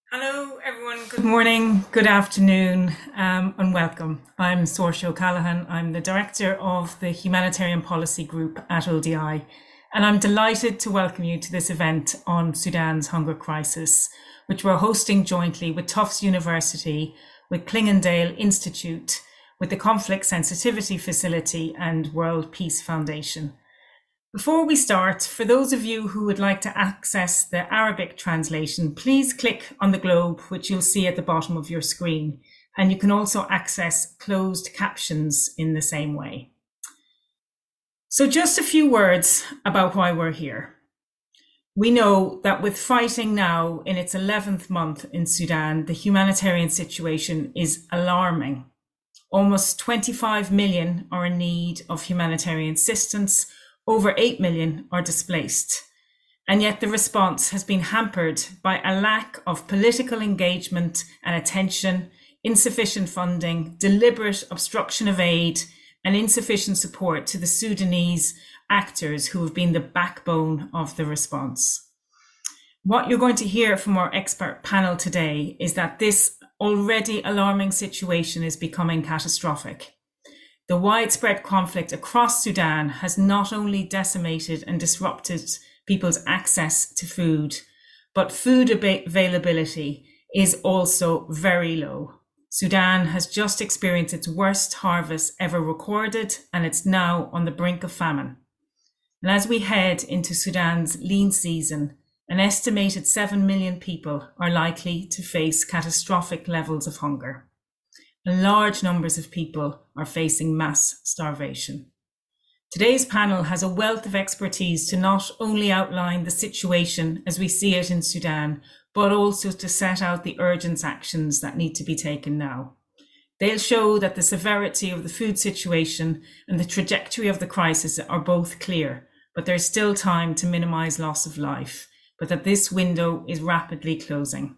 Hello, everyone. Good morning, good afternoon, and welcome. I'm Saoirse O'Callaghan. I'm the Director of the Humanitarian Policy Group at ODI, and I'm delighted to welcome you to this event on Sudan's hunger crisis, which we're hosting jointly with Tufts University, with Clingendale Institute, with the Conflict Sensitivity Facility and World Peace Foundation. Before we start, for those of you who would like to access the Arabic translation, please click on the globe, which you'll see at the bottom of your screen. And you can also access closed captions in the same way. So just a few words about why we're here. We know that with fighting now in its 11th month in Sudan, the humanitarian situation is alarming. Almost 25 million are in need of humanitarian assistance. Over 8 million are displaced. And yet the response has been hampered by a lack of political engagement and attention, insufficient funding, deliberate obstruction of aid, and insufficient support to the Sudanese actors who have been the backbone of the response. What you're going to hear from our expert panel today is that this already alarming situation is becoming catastrophic. The widespread conflict across Sudan has not only decimated and disrupted people's access to food, but food availability is also very low. Sudan has just experienced its worst harvest ever recorded, and it's now on the brink of famine. And as we head into Sudan's lean season, an estimated 7 million people are likely to face catastrophic levels of hunger. And large numbers of people are facing mass starvation. Today's panel has a wealth of expertise to not only outline the situation as we see it in Sudan, but also to set out the urgent actions that need to be taken now. They'll show that the severity of the food situation and the trajectory of the crisis are both clear, but there's still time to minimize loss of life, but that this window is rapidly closing.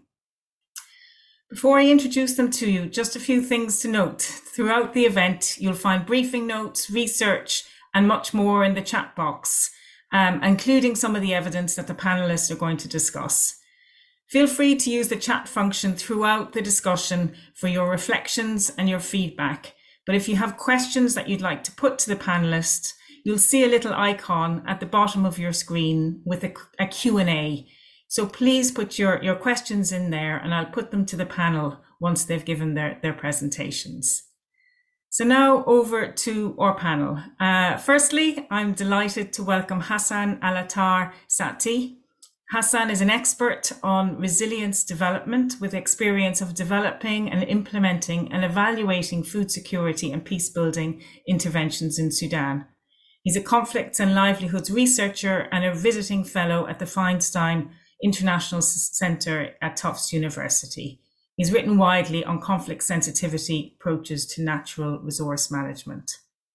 Before I introduce them to you, just a few things to note. Throughout the event, you'll find briefing notes, research, and much more in the chat box, including some of the evidence that the panelists are going to discuss. Feel free to use the chat function throughout the discussion for your reflections and your feedback. But if you have questions that you'd like to put to the panelists, you'll see a little icon at the bottom of your screen with a Q&A. So please put your questions in there and I'll put them to the panel once they've given their presentations. So now over to our panel. Firstly, I'm delighted to welcome Hassan Al-Attar Sati. Hassan is an expert on resilience development with experience of developing and implementing and evaluating food security and peace building interventions in Sudan. He's a conflicts and livelihoods researcher and a visiting fellow at the Feinstein International Center at Tufts University. He's written widely on conflict sensitivity approaches to natural resource management.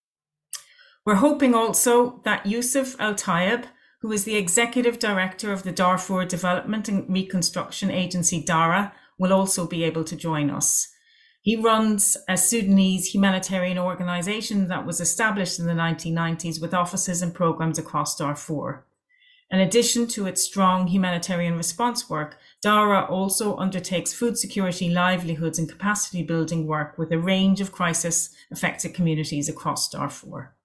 We're hoping also that Yusuf Al-Tayeb, who is the Executive Director of the Darfur Development and Reconstruction Agency, DARA, will also be able to join us. He runs a Sudanese humanitarian organization that was established in the 1990s with offices and programs across Darfur. In addition to its strong humanitarian response work, DARA also undertakes food security, livelihoods, and capacity building work with a range of crisis-affected communities across Darfur.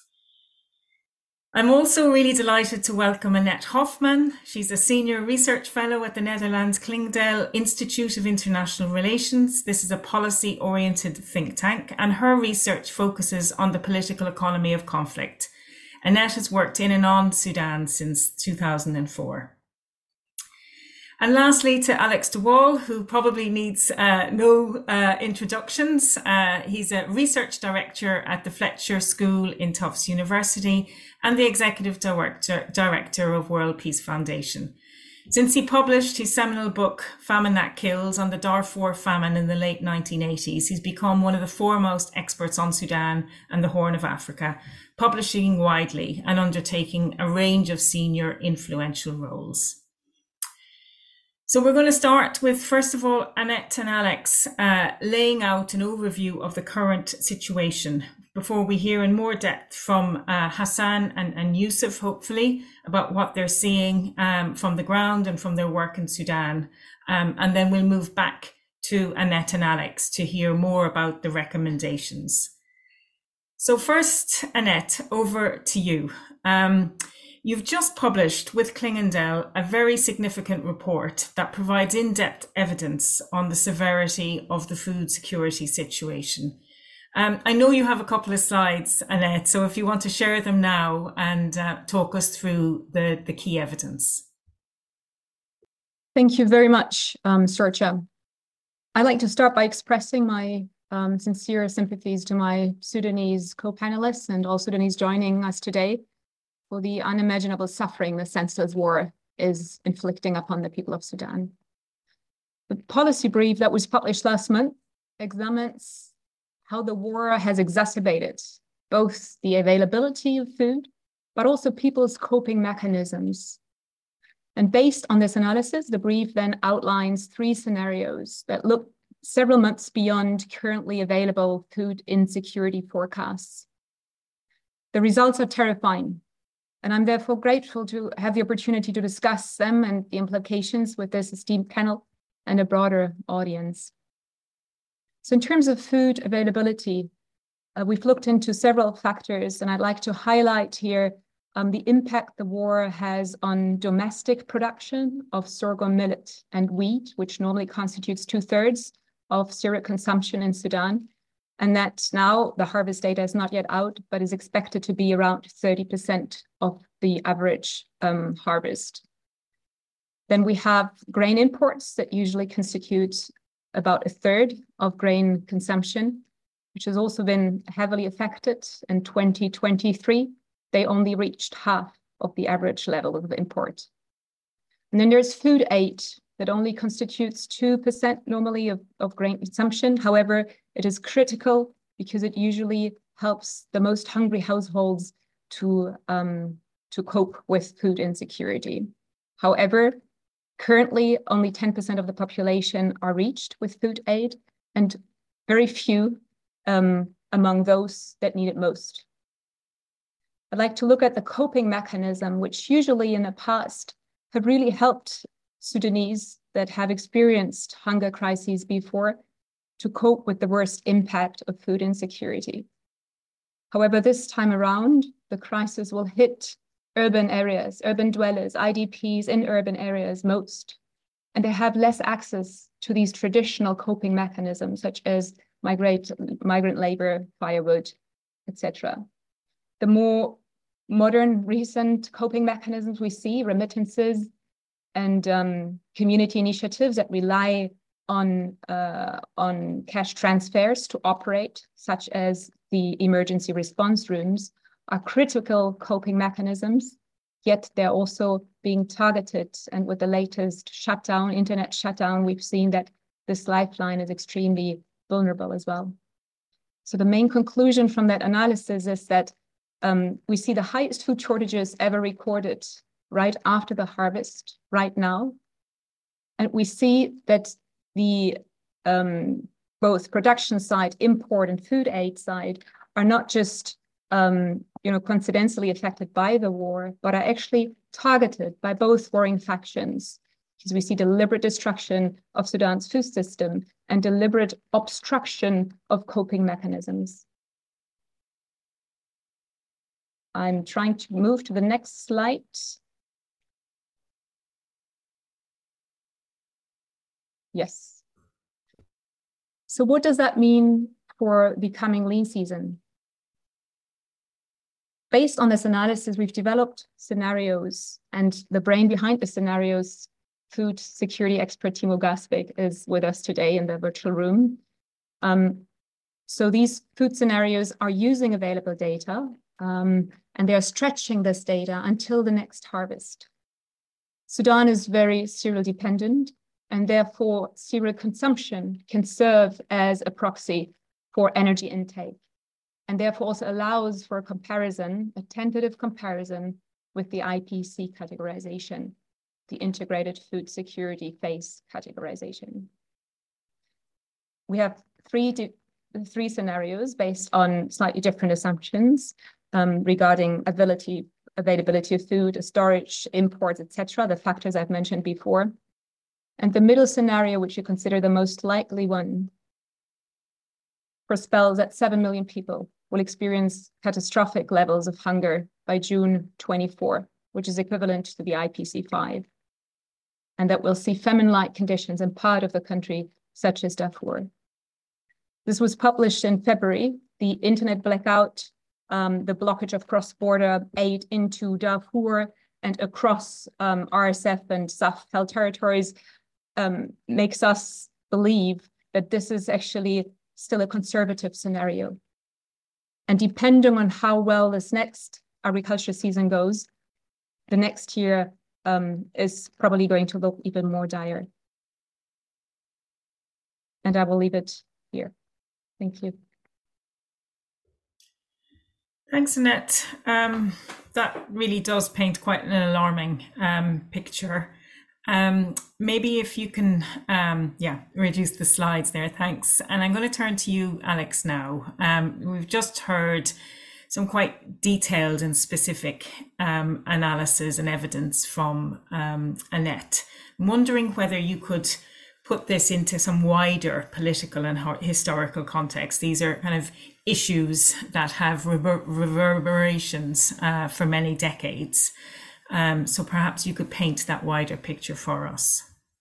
I'm also really delighted to welcome Annette Hofman. She's a senior research fellow at the Netherlands Clingendale Institute of International Relations. This is a policy-oriented think tank, and her research focuses on the political economy of conflict. Annette has worked in and on Sudan since 2004. And lastly, to Alex de Waal, who probably needs no introductions. He's a research director at the Fletcher School in Tufts University and the executive director of World Peace Foundation. Since he published his seminal book, Famine That Kills, on the Darfur famine in the late 1980s, he's become one of the foremost experts on Sudan and the Horn of Africa, publishing widely and undertaking a range of senior influential roles. So we're going to start with, first of all, Annette and Alex laying out an overview of the current situation before we hear in more depth from Hassan and Yusuf, hopefully, about what they're seeing from the ground and from their work in Sudan. And then we'll move back to Annette and Alex to hear more about the recommendations. So first, Annette, over to you. You've just published with Clingendale a very significant report that provides in-depth evidence on the severity of the food security situation. I know you have a couple of slides, Annette, so if you want to share them now and talk us through the key evidence. Thank you very much, Sorcha. I'd like to start by expressing my sincere sympathies to my Sudanese co-panelists and all Sudanese joining us today for the unimaginable suffering the senseless war is inflicting upon the people of Sudan. The policy brief that was published last month examines how the war has exacerbated both the availability of food, but also people's coping mechanisms. And based on this analysis, the brief then outlines 3 scenarios that look several months beyond currently available food insecurity forecasts. The results are terrifying, and I'm therefore grateful to have the opportunity to discuss them and the implications with this esteemed panel and a broader audience. So in terms of food availability, we've looked into several factors, and I'd like to highlight here the impact the war has on domestic production of sorghum, millet, and wheat, which normally constitutes 2/3 of cereal consumption in Sudan. And that now the harvest data is not yet out, but is expected to be around 30% of the average harvest. Then we have grain imports that usually constitute about 1/3 of grain consumption, which has also been heavily affected. In 2023, they only reached half of the average level of import. And then there's food aid that only constitutes 2% normally of grain consumption. However, it is critical because it usually helps the most hungry households to cope with food insecurity. However, currently only 10% of the population are reached with food aid, and very few among those that need it most. I'd like to look at the coping mechanism, which usually in the past have really helped Sudanese that have experienced hunger crises before to cope with the worst impact of food insecurity. However, this time around, the crisis will hit urban areas, urban dwellers, IDPs in urban areas most, and they have less access to these traditional coping mechanisms, such as migrant labor, firewood, etc. The more modern, recent coping mechanisms we see, remittances, and community initiatives that rely on cash transfers to operate, such as the emergency response rooms, are critical coping mechanisms, yet they're also being targeted. And with the latest shutdown, internet shutdown, we've seen that this lifeline is extremely vulnerable as well. So the main conclusion from that analysis is that we see the highest food shortages ever recorded right after the harvest, right now. And we see that the both production side, import and food aid side are not just coincidentally affected by the war, but are actually targeted by both warring factions, because we see deliberate destruction of Sudan's food system and deliberate obstruction of coping mechanisms. I'm trying to move to the next slide. Yes. So what does that mean for the coming lean season? Based on this analysis, we've developed scenarios, and the brain behind the scenarios, food security expert Timo Gasvik, is with us today in the virtual room. So these food scenarios are using available data, and they're stretching this data until the next harvest. Sudan is very cereal dependent, and therefore cereal consumption can serve as a proxy for energy intake, and therefore also allows for a comparison, a tentative comparison with the IPC categorization. the integrated food security phase categorization. We have three scenarios based on slightly different assumptions regarding availability of food, storage, imports, etc., the factors I've mentioned before. And the middle scenario, which you consider the most likely one, foretells that 7 million people will experience catastrophic levels of hunger by June 24, which is equivalent to the IPC5, and that we'll see famine-like conditions in part of the country, such as Darfur. This was published in February. The internet blackout, the blockage of cross-border aid into Darfur and across RSF and Sahel territories makes us believe that this is actually still a conservative scenario. And depending on how well this next agriculture season goes, the next year is probably going to look even more dire. And I will leave it here. Thank you. Thanks, Annette. That really does paint quite an alarming picture. Maybe if you can, reduce the slides there, thanks. And I'm going to turn to you, Alex, now. We've just heard some quite detailed and specific analysis and evidence from Annette. I'm wondering whether you could put this into some wider political and historical context. These are kind of issues that have reverberations for many decades. So perhaps you could paint that wider picture for us.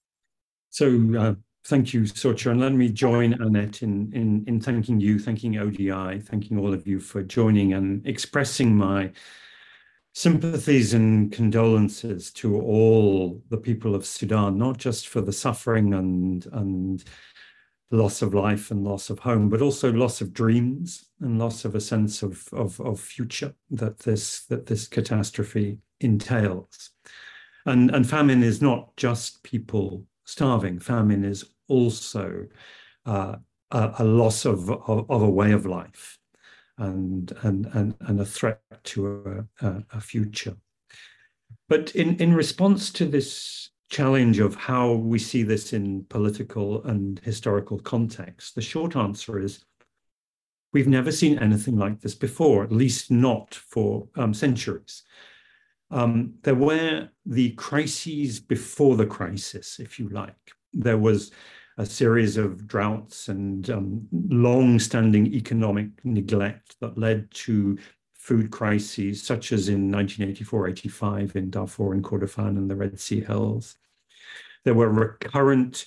So thank you, Sorcha, and let me join Annette in thanking you, thanking ODI, thanking all of you for joining and expressing my sympathies and condolences to all the people of Sudan, not just for the suffering and loss of life and loss of home, but also loss of dreams and loss of a sense of future that this catastrophe entails. And famine is not just people starving. Famine is also a loss of a way of life and a threat to a future. But in response to this challenge of how we see this in political and historical context, the short answer is we've never seen anything like this before, at least not for centuries. There were the crises before the crisis, if you like. There was a series of droughts and long-standing economic neglect that led to food crises, such as in 1984-85 in Darfur and Kordofan and the Red Sea Hills. There were recurrent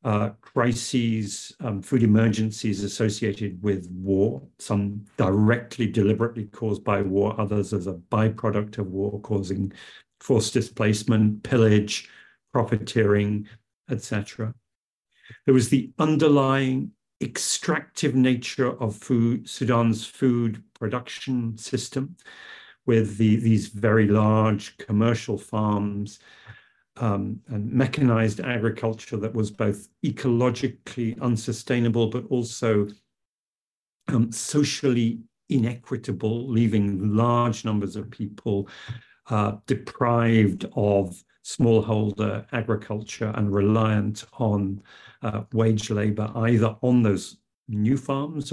crises, food emergencies associated with war, some directly, deliberately caused by war, others as a byproduct of war, causing forced displacement, pillage, profiteering, etc. There was the underlying extractive nature of Sudan's food production system, with these very large commercial farms and mechanized agriculture that was both ecologically unsustainable, but also socially inequitable, leaving large numbers of people deprived of smallholder agriculture and reliant on wage labor, either on those new farms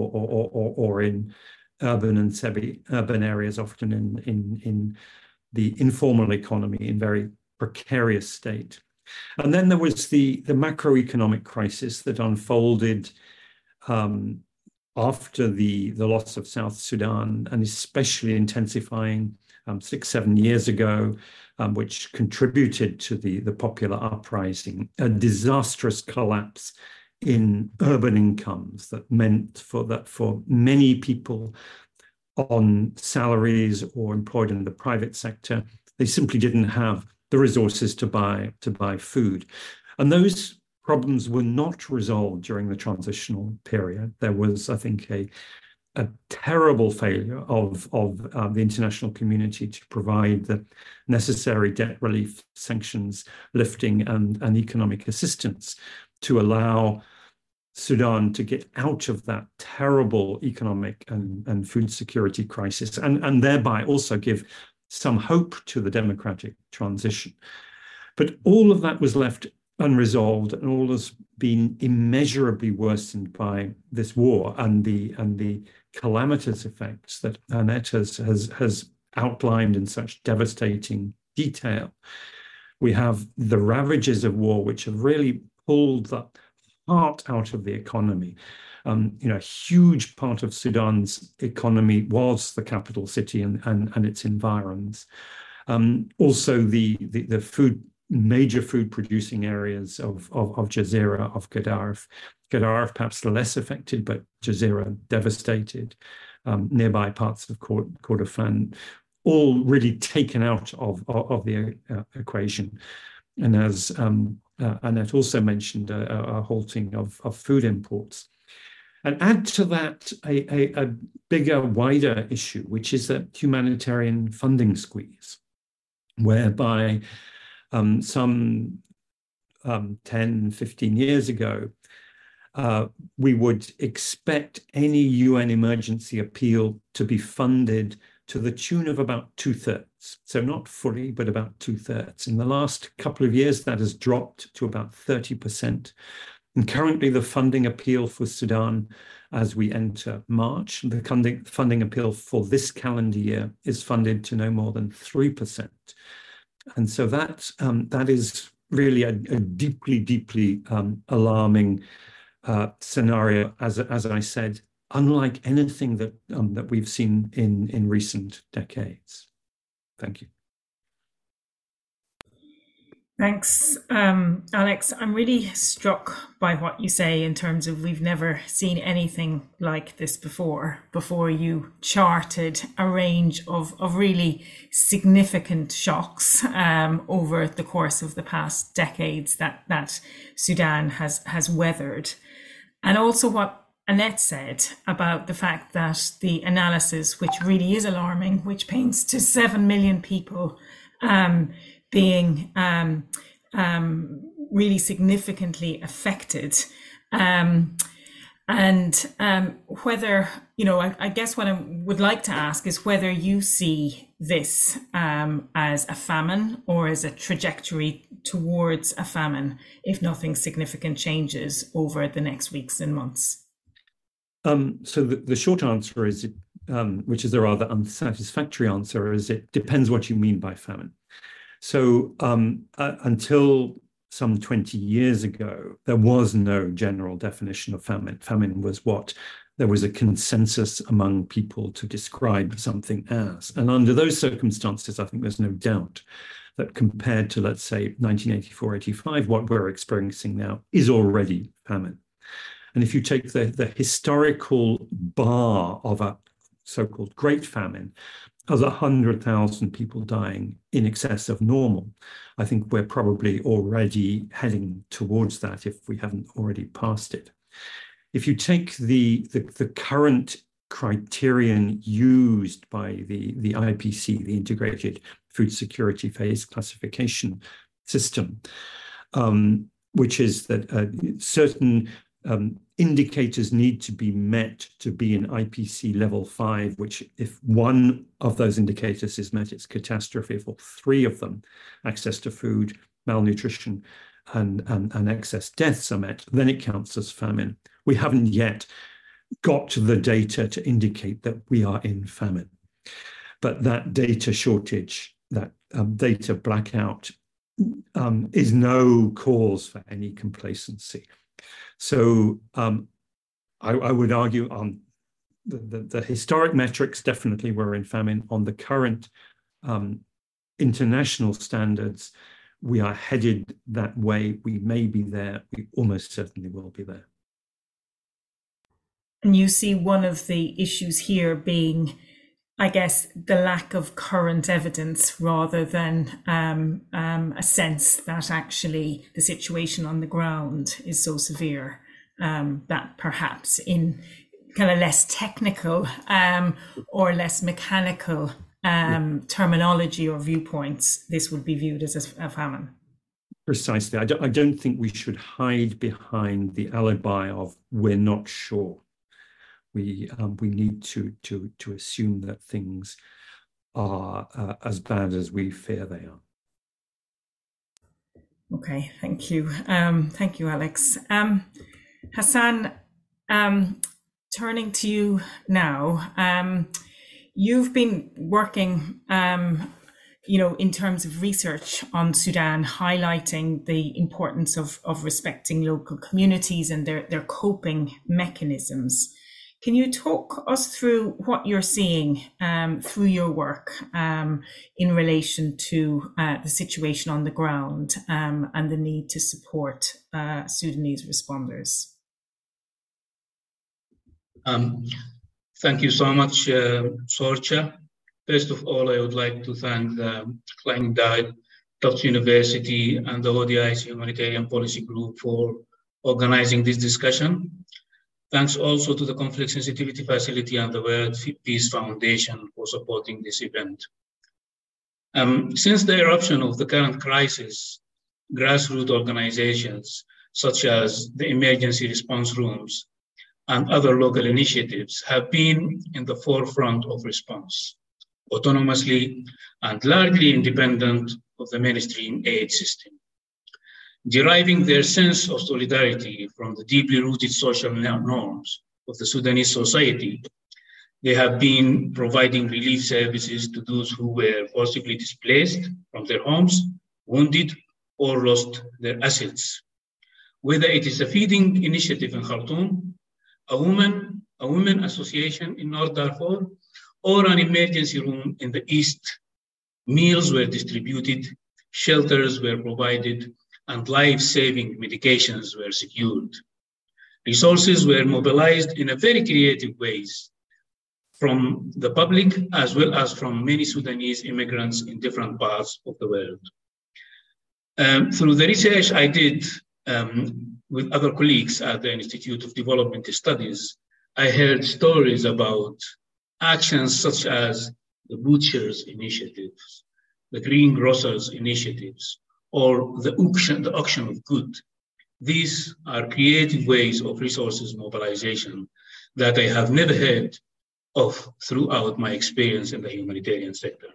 or in urban and semi-urban areas, often in the informal economy in very precarious state. And then there was the macroeconomic crisis that unfolded after the loss of South Sudan, and especially intensifying 6-7 years ago, which contributed to the popular uprising, a disastrous collapse in urban incomes that meant for many people on salaries or employed in the private sector, they simply didn't have the resources to buy food. And those problems were not resolved during the transitional period. There was, I think, a terrible failure of the international community to provide the necessary debt relief, sanctions lifting, and economic assistance to allow Sudan to get out of that terrible economic and food security crisis, and thereby also give some hope to the democratic transition. But all of that was left unresolved, and all has been immeasurably worsened by this war and the calamitous effects that Annette has outlined in such devastating detail. We have the ravages of war, which have really pulled the heart out of the economy. A huge part of Sudan's economy was the capital city and its environs. Also, the major food producing areas of Jazeera, of Gadaref. Gadaref perhaps less affected, but Jazeera devastated. Nearby parts of Kordofan, all really taken out of the equation. And as Annette also mentioned, a halting of food imports. And add to that a bigger, wider issue, which is a humanitarian funding squeeze, whereby some 10, 15 years ago, we would expect any UN emergency appeal to be funded to the tune of about 2/3. So not fully, but about 2/3. In the last couple of years, that has dropped to about 30%. And currently, the funding appeal for Sudan as we enter March, the funding appeal for this calendar year is funded to no more than 3%. And so that is really a deeply, deeply alarming scenario, as I said, unlike anything that we've seen in recent decades. Thank you. Thanks, Alex. I'm really struck by what you say in terms of we've never seen anything like this before you charted a range of really significant shocks over the course of the past decades that Sudan has weathered. And also what Annette said about the fact that the analysis, which really is alarming, which paints to 7 million people being really significantly affected. Whether, I guess what I would like to ask is whether you see this as a famine or as a trajectory towards a famine if nothing significant changes over the next weeks and months. So the short answer is, which is a rather unsatisfactory answer, is it depends what you mean by famine. So until some 20 years ago, there was no general definition of famine. Famine was what there was a consensus among people to describe something as. And under those circumstances, I think there's no doubt that compared to, let's say, 1984-85, what we're experiencing now is already famine. And if you take the historical bar of a so-called Great Famine, as 100,000 people dying in excess of normal, I think we're probably already heading towards that if we haven't already passed it. If you take the current criterion used by the IPC, the Integrated Food Security Phase Classification System, which is that certain indicators need to be met to be in IPC level 5, which if one of those indicators is met, it's catastrophe. If all three of them, access to food, malnutrition, and excess deaths are met, then it counts as famine. We haven't yet got the data to indicate that we are in famine. But that data shortage, that data blackout is no cause for any complacency. So I would argue on the historic metrics, definitely we're in famine. On the current international standards, we are headed that way. We may be there. We almost certainly will be there. And you see one of the issues here being, I guess, the lack of current evidence rather than a sense that actually the situation on the ground is so severe that perhaps in kind of less technical or less mechanical terminology or viewpoints, this would be viewed as a famine. Precisely. I don't think we should hide behind the alibi of we're not sure. We need to assume that things are as bad as we fear they are. Okay, thank you. Thank you, Alex. Hassan, turning to you now, you've been working, in terms of research on Sudan, highlighting the importance of respecting local communities and their coping mechanisms. Can you talk us through what you're seeing through your work in relation to the situation on the ground and the need to support Sudanese responders? Thank you so much, Sorcha. First of all, I would like to thank the Klein Tufts University and the ODI's Humanitarian Policy Group for organizing this discussion. Thanks also to the Conflict Sensitivity Facility and the World Peace Foundation for supporting this event. Since the eruption of the current crisis, grassroots organizations such as the emergency response rooms and other local initiatives have been in the forefront of response, autonomously and largely independent of the mainstream aid system. Deriving their sense of solidarity from the deeply rooted social norms of the Sudanese society, they have been providing relief services to those who were forcibly displaced from their homes, wounded, or lost their assets. Whether it is a feeding initiative in Khartoum, a women association in North Darfur, or an emergency room in the East, meals were distributed, shelters were provided, and life-saving medications were secured. Resources were mobilized in a very creative ways from the public as well as from many Sudanese immigrants in different parts of the world. Through the research I did with other colleagues at the Institute of Development Studies, I heard stories about actions such as the Butchers Initiatives, the Greengrocers Initiatives, or the auction of goods. These are creative ways of resources mobilization that I have never heard of throughout my experience in the humanitarian sector.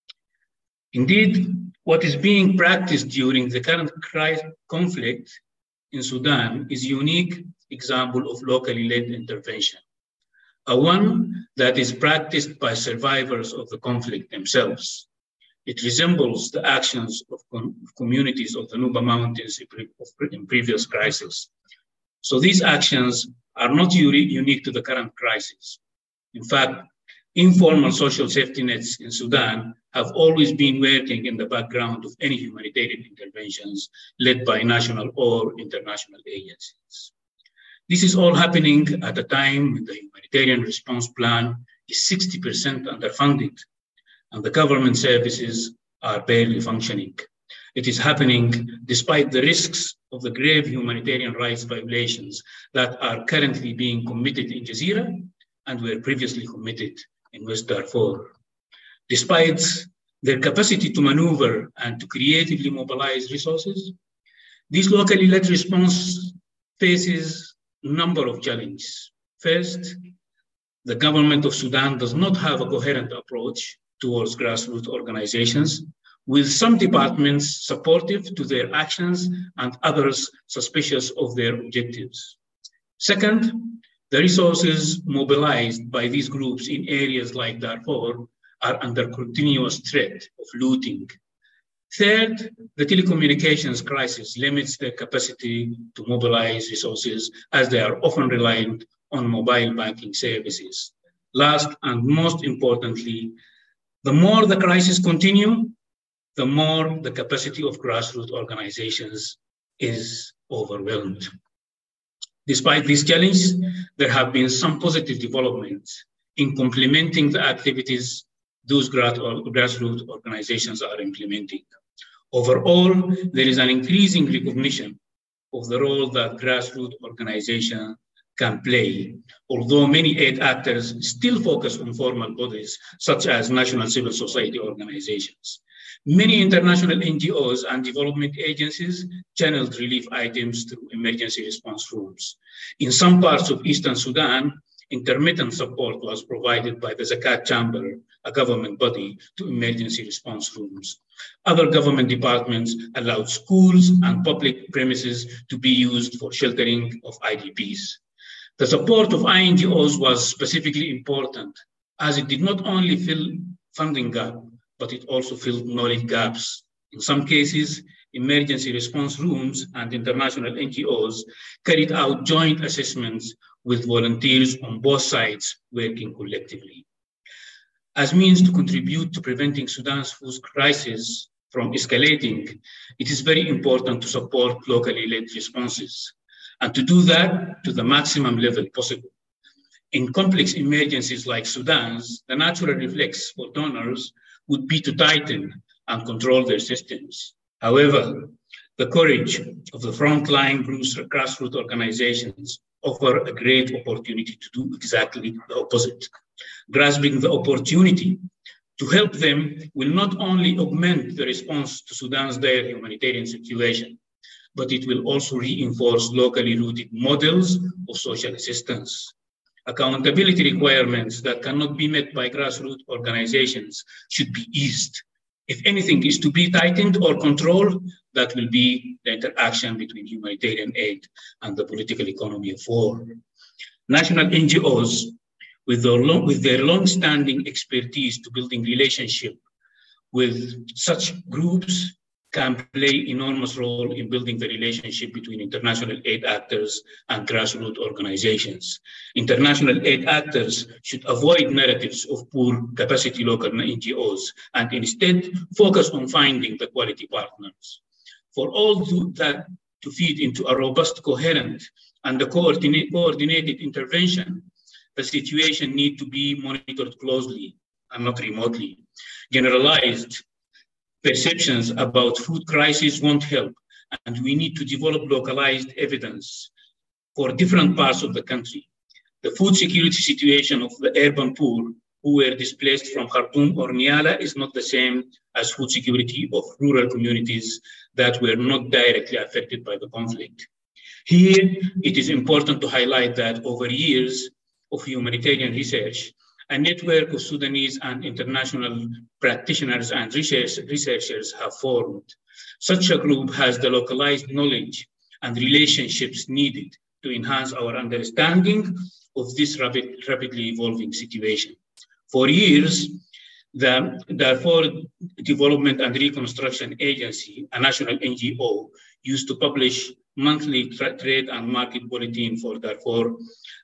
Indeed, what is being practiced during the current conflict in Sudan is a unique example of locally led intervention, a one that is practiced by survivors of the conflict themselves. It resembles the actions of communities of the Nuba Mountains in previous crises. So these actions are not unique to the current crisis. In fact, informal social safety nets in Sudan have always been working in the background of any humanitarian interventions led by national or international agencies. This is all happening at a time when the humanitarian response plan is 60% underfunded and the government services are barely functioning. It is happening despite the risks of the grave humanitarian rights violations that are currently being committed in Jazeera and were previously committed in West Darfur. Despite their capacity to maneuver and to creatively mobilize resources, this locally led response faces a number of challenges. First, the government of Sudan does not have a coherent approach towards grassroots organizations, with some departments supportive to their actions and others suspicious of their objectives. Second, the resources mobilized by these groups in areas like Darfur are under continuous threat of looting. Third, the telecommunications crisis limits their capacity to mobilize resources as they are often reliant on mobile banking services. Last and most importantly, the more the crisis continue, the more the capacity of grassroots organizations is overwhelmed. Despite these challenges, there have been some positive developments in complementing the activities those grassroots organizations are implementing. Overall, there is an increasing recognition of the role that grassroots organizations can play, although many aid actors still focus on formal bodies, such as national civil society organizations. Many international NGOs and development agencies channeled relief items through emergency response rooms. In some parts of Eastern Sudan, intermittent support was provided by the Zakat Chamber, a government body, to emergency response rooms. Other government departments allowed schools and public premises to be used for sheltering of IDPs. The support of INGOs was specifically important, as it did not only fill funding gap, but it also filled knowledge gaps. In some cases, emergency response rooms and international NGOs carried out joint assessments with volunteers on both sides working collectively. As means to contribute to preventing Sudan's food crisis from escalating, it is very important to support locally led responses, and to do that to the maximum level possible. In complex emergencies like Sudan's, the natural reflex for donors would be to tighten and control their systems. However, the courage of the frontline grassroots organizations offer a great opportunity to do exactly the opposite. Grasping the opportunity to help them will not only augment the response to Sudan's dire humanitarian situation, but it will also reinforce locally rooted models of social assistance. Accountability requirements that cannot be met by grassroots organizations should be eased. If anything is to be tightened or controlled, that will be the interaction between humanitarian aid and the political economy of war. National NGOs, with their long-standing expertise to building relationship with such groups, can play enormous role in building the relationship between international aid actors and grassroots organizations. International aid actors should avoid narratives of poor capacity local NGOs and instead focus on finding the quality partners. For all that to feed into a robust, coherent, and a coordinated intervention, the situation needs to be monitored closely and not remotely. Generalized perceptions about food crisis won't help, and we need to develop localized evidence for different parts of the country. The food security situation of the urban poor who were displaced from Khartoum or Niala is not the same as food security of rural communities that were not directly affected by the conflict. Here, it is important to highlight that over years of humanitarian research, a network of Sudanese and international practitioners and researchers have formed. Such a group has the localized knowledge and relationships needed to enhance our understanding of this rapidly evolving situation. For years, the Darfur Development and Reconstruction Agency, a national NGO, used to publish monthly trade and market bulletin for Darfur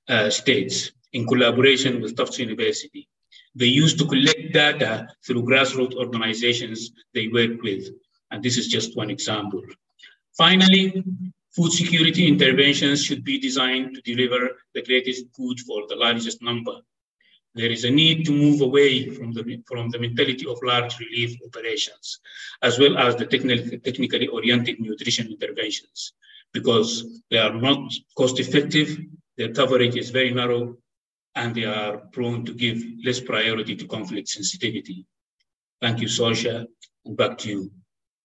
states in collaboration with Tufts University. They used to collect data through grassroots organizations they work with, and this is just one example. Finally, food security interventions should be designed to deliver the greatest good for the largest number. There is a need to move away from the mentality of large relief operations, as well as the technically oriented nutrition interventions, because they are not cost effective, their coverage is very narrow, and they are prone to give less priority to conflict sensitivity. Thank you, Sorcha, and back to you.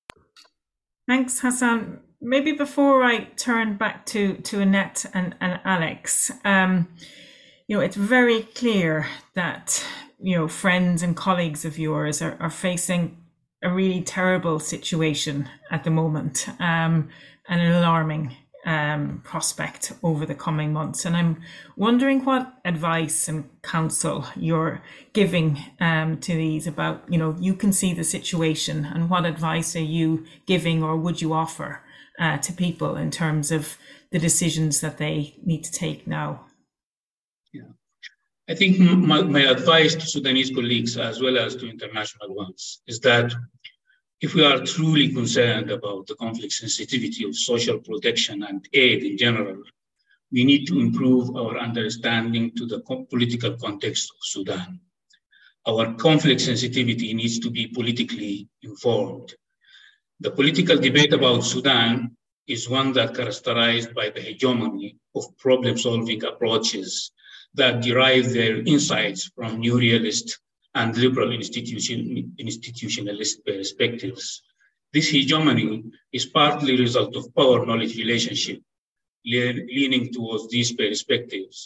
Thanks, Hassan. Maybe before I turn back to Annette and Alex, it's very clear that, friends and colleagues of yours are facing a really terrible situation at the moment, and an alarming prospect over the coming months. And I'm wondering what advice and counsel you're giving to these about, you can see the situation, and what advice are you giving or would you offer to people in terms of the decisions that they need to take now? Yeah, I think my advice to Sudanese colleagues as well as to international ones is that if we are truly concerned about the conflict sensitivity of social protection and aid in general, we need to improve our understanding to the political context of Sudan. Our conflict sensitivity needs to be politically informed. The political debate about Sudan is one that characterized by the hegemony of problem-solving approaches that derive their insights from new realist and liberal institutionalist perspectives. This hegemony is partly a result of power-knowledge relationship, leaning towards these perspectives,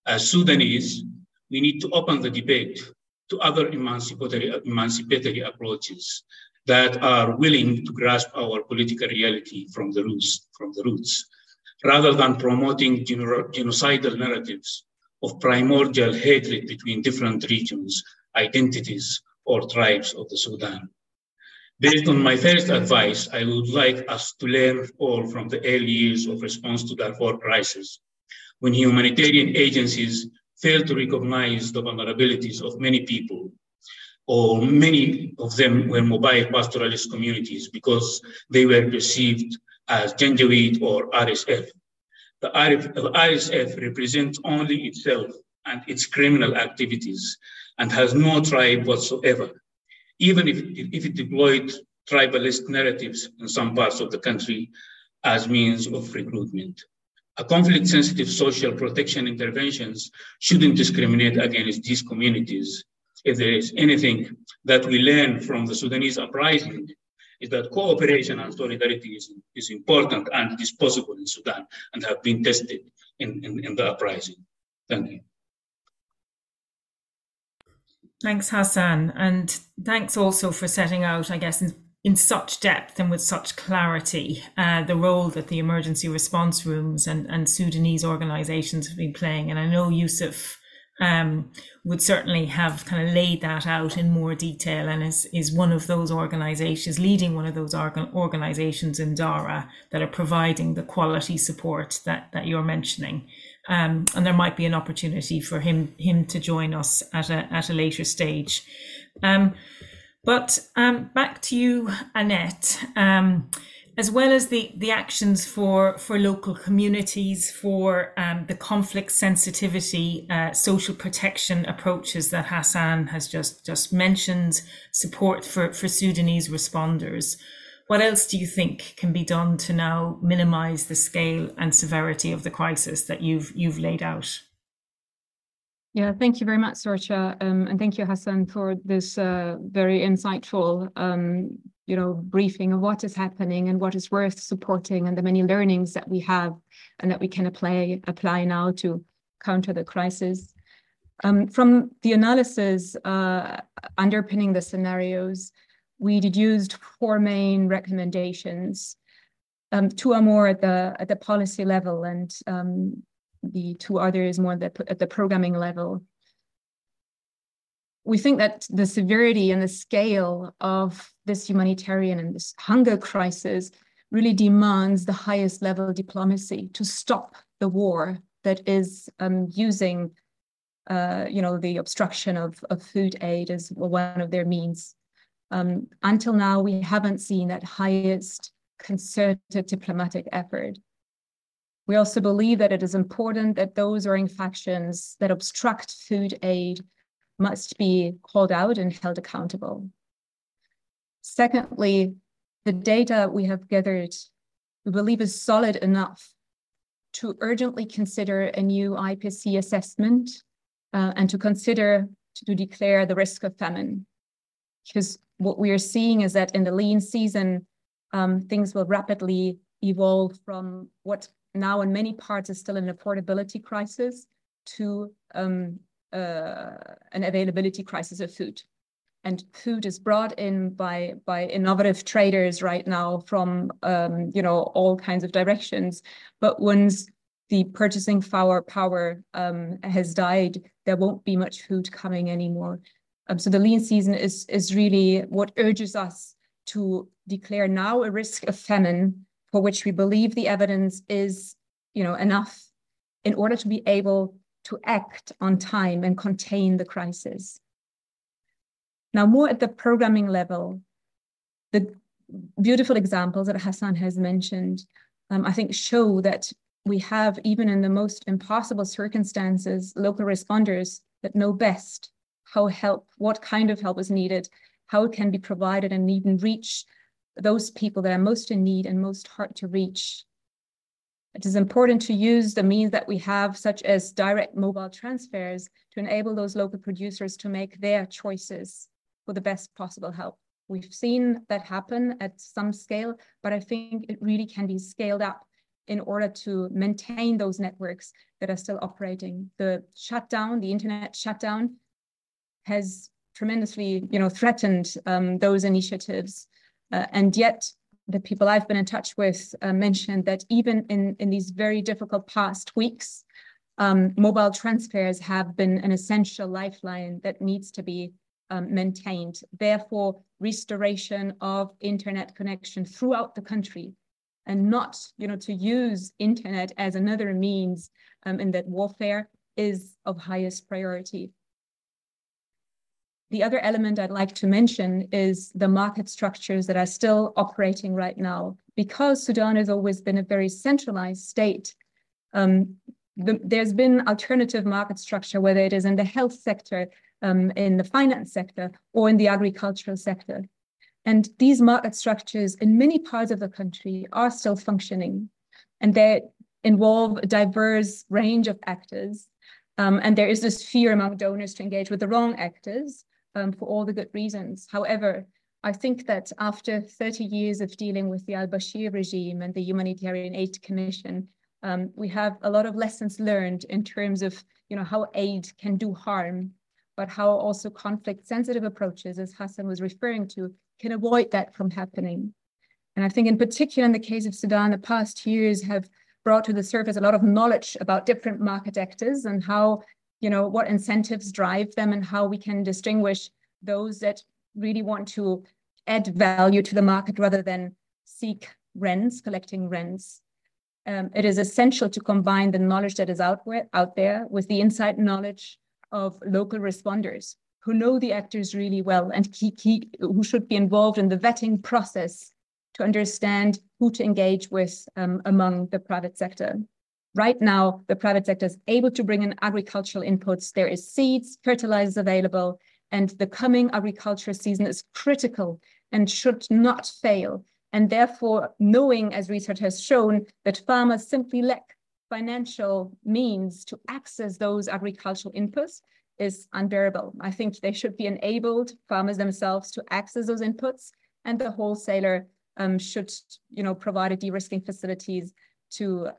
As Sudanese, we need to open the debate to other emancipatory approaches that are willing to grasp our political reality from the roots, rather than promoting genocidal narratives of primordial hatred between different regions, identities, or tribes of the Sudan. Based on my first advice, I would like us to learn all from the early years of response to the Darfur crisis, when humanitarian agencies failed to recognize the vulnerabilities of many people, or many of them were mobile pastoralist communities because they were perceived as Janjaweed or RSF. The RSF represents only itself and its criminal activities and has no tribe whatsoever, even if it deployed tribalist narratives in some parts of the country as means of recruitment. A conflict-sensitive social protection interventions shouldn't discriminate against these communities. If there is anything that we learn from the Sudanese uprising, is that cooperation and solidarity is important and it is possible in Sudan and have been tested in the uprising. Thank you. Thanks, Hassan. And thanks also for setting out, I guess, in such depth and with such clarity, the role that the emergency response rooms and Sudanese organizations have been playing. And I know Yusuf would certainly have kind of laid that out in more detail and is one of those organizations, leading one of those organizations in Dara that are providing the quality support that you're mentioning. And there might be an opportunity for him to join us at a later stage. But back to you, Annette. As well as the actions for local communities, for the conflict sensitivity, social protection approaches that Hassan has just mentioned, support for Sudanese responders. What else do you think can be done to now minimize the scale and severity of the crisis that you've laid out? Yeah, thank you very much, Sorcha, and thank you, Hassan, for this very insightful briefing of what is happening and what is worth supporting and the many learnings that we have and that we can apply now to counter the crisis. From the analysis underpinning the scenarios, we deduced 4 main recommendations. 2 are more at the policy level, and the 2 others more at the programming level. We think that the severity and the scale of this humanitarian and this hunger crisis really demands the highest level of diplomacy to stop the war that is using, the obstruction of food aid as one of their means. Until now, we haven't seen that highest concerted diplomatic effort. We also believe that it is important that those warring factions that obstruct food aid must be called out and held accountable. Secondly, the data we have gathered, we believe is solid enough to urgently consider a new IPC assessment and to declare the risk of famine. Because what we are seeing is that in the lean season, things will rapidly evolve from what now in many parts is still an affordability crisis to an availability crisis of food. And food is brought in by innovative traders right now from all kinds of directions. But once the purchasing power has died, there won't be much food coming anymore. So the lean season is really what urges us to declare now a risk of famine, for which we believe the evidence is enough in order to be able to act on time and contain the crisis. Now, more at the programming level, the beautiful examples that Hassan has mentioned, I think show that we have, even in the most impossible circumstances, local responders that know best what kind of help is needed, how it can be provided, and even reach those people that are most in need and most hard to reach. It is important to use the means that we have, such as direct mobile transfers, to enable those local producers to make their choices for the best possible help. We've seen that happen at some scale, but I think it really can be scaled up in order to maintain those networks that are still operating. The shutdown, the internet shutdown, has tremendously, threatened those initiatives. And yet, the people I've been in touch with mentioned that even in these very difficult past weeks, mobile transfers have been an essential lifeline that needs to be maintained. Therefore, restoration of internet connection throughout the country, and not, to use internet as another means in that warfare, is of highest priority. The other element I'd like to mention is the market structures that are still operating right now. Because Sudan has always been a very centralized state, there's been alternative market structure, whether it is in the health sector, in the finance sector, or in the agricultural sector. And these market structures in many parts of the country are still functioning, and they involve a diverse range of actors. And there is this fear among donors to engage with the wrong actors for all the good reasons. However, I think that after 30 years of dealing with the al-Bashir regime and the Humanitarian Aid Commission, we have a lot of lessons learned in terms of how aid can do harm, but how also conflict-sensitive approaches, as Hassan was referring to, can avoid that from happening. And I think in particular in the case of Sudan, the past years have brought to the surface a lot of knowledge about different market actors and how, what incentives drive them and how we can distinguish those that really want to add value to the market rather than seek rents, collecting rents. It is essential to combine the knowledge that is out there with the inside knowledge of local responders who know the actors really well and who should be involved in the vetting process to understand who to engage with among the private sector. Right now, the private sector is able to bring in agricultural inputs. There is seeds, fertilizers available, and the coming agriculture season is critical and should not fail. And therefore, knowing, as research has shown, that farmers simply lack financial means to access those agricultural inputs is unbearable. I think they should be enabled, farmers themselves, to access those inputs, and the wholesaler should, provide a de-risking facilities to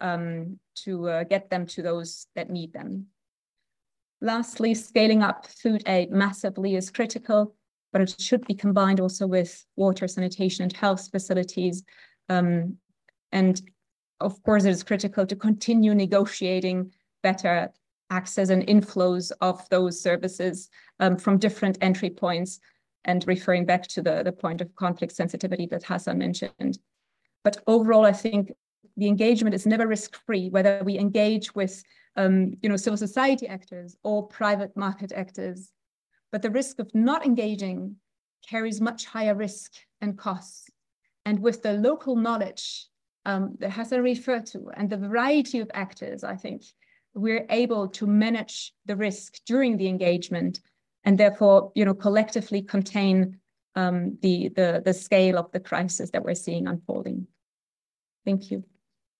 get them to those that need them. Lastly, scaling up food aid massively is critical, but it should be combined also with water, sanitation, and health facilities. And of course, it is critical to continue negotiating better access and inflows of those services from different entry points, and referring back to the point of conflict sensitivity that Hassan mentioned. But overall, I think the engagement is never risk-free, whether we engage with civil society actors or private market actors. But the risk of not engaging carries much higher risk and costs. And with the local knowledge that Hassan referred to and the variety of actors, I think we're able to manage the risk during the engagement, and therefore, collectively contain the scale of the crisis that we're seeing unfolding. Thank you.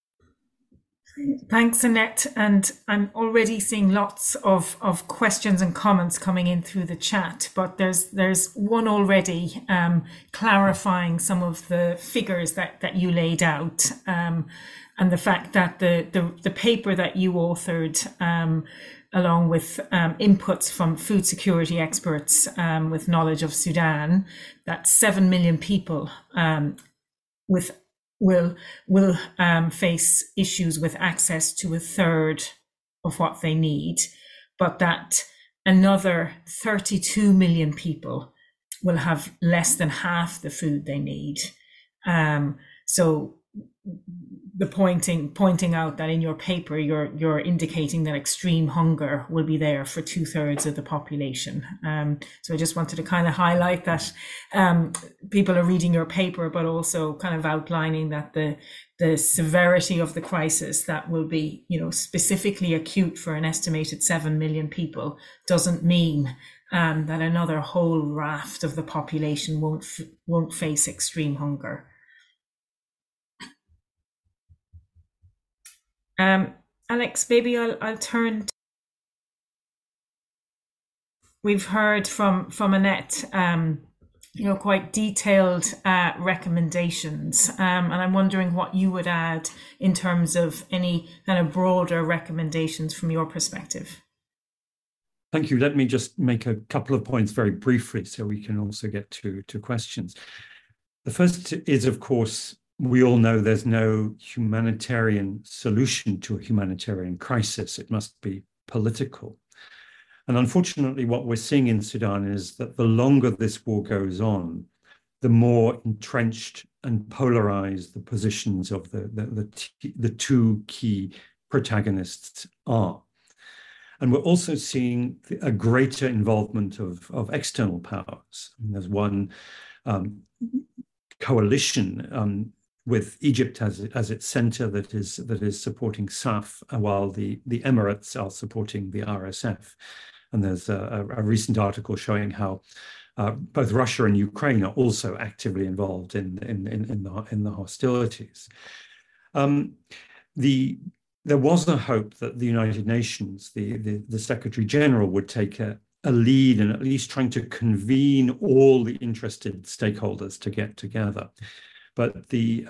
Thanks, Annette. And I'm already seeing lots of questions and comments coming in through the chat, but there's one already clarifying some of the figures that you laid out, and the fact that the paper that you authored, along with inputs from food security experts with knowledge of Sudan, that 7 million people will face issues with access to a third of what they need, but that another 32 million people will have less than half the food they need. So the pointing out that in your paper you're indicating that extreme hunger will be there for 2/3 of the population. So I just wanted to kind of highlight that people are reading your paper, but also kind of outlining that the severity of the crisis that will be, specifically acute for an estimated 7 million people doesn't mean that another whole raft of the population won't face extreme hunger. Alex, maybe I'll turn. We've heard from Annette quite detailed recommendations. And I'm wondering what you would add in terms of any kind of broader recommendations from your perspective. Thank you. Let me just make a couple of points very briefly so we can also get to questions. The first is, of course, we all know there's no humanitarian solution to a humanitarian crisis. It must be political. And unfortunately, what we're seeing in Sudan is that the longer this war goes on, the more entrenched and polarized the positions of the two key protagonists are. And we're also seeing a greater involvement of external powers. And there's one coalition with Egypt as its center that is supporting SAF, while the Emirates are supporting the RSF. And there's a recent article showing how both Russia and Ukraine are also actively involved in the hostilities. There was a hope that the United Nations, the Secretary General, would take a lead in at least trying to convene all the interested stakeholders to get together. But he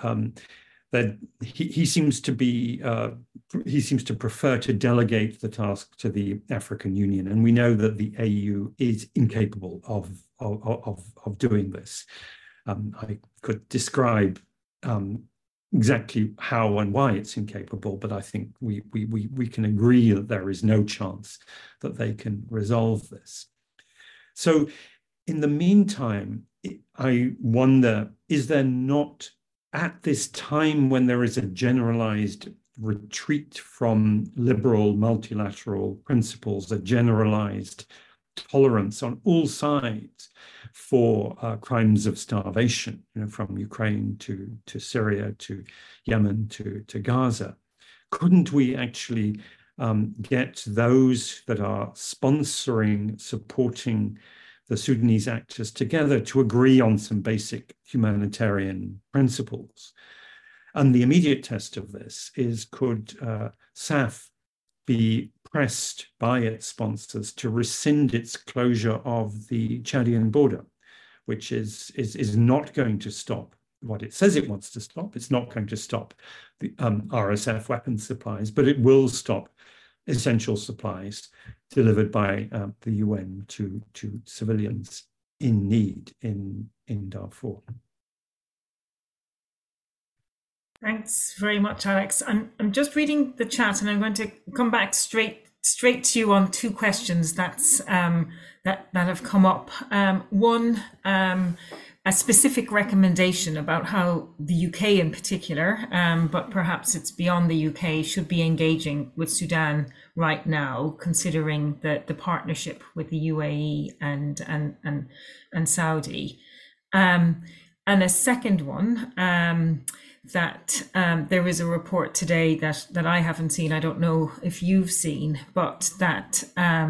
seems to prefer to delegate the task to the African Union, and we know that the AU is incapable of doing this. I could describe exactly how and why it's incapable, but I think we can agree that there is no chance that they can resolve this. So in the meantime, I wonder, is there not, at this time when there is a generalized retreat from liberal multilateral principles, a generalized tolerance on all sides for crimes of starvation, from Ukraine to Syria to Yemen to Gaza, couldn't we actually get those that are sponsoring, supporting the Sudanese actors together to agree on some basic humanitarian principles? And the immediate test of this is, could SAF be pressed by its sponsors to rescind its closure of the Chadian border, which is not going to stop what it says it wants to stop. It's not going to stop the RSF weapons supplies, but it will stop essential supplies delivered by the UN to civilians in need in Darfur. Thanks very much, Alex. I'm just reading the chat, and I'm going to come back straight to you on two questions that have come up. One, a specific recommendation about how the UK in particular, but perhaps it's beyond the UK, should be engaging with Sudan right now, considering the partnership with the UAE and Saudi. And a second one, that there is a report today that I haven't seen, I don't know if you've seen, but that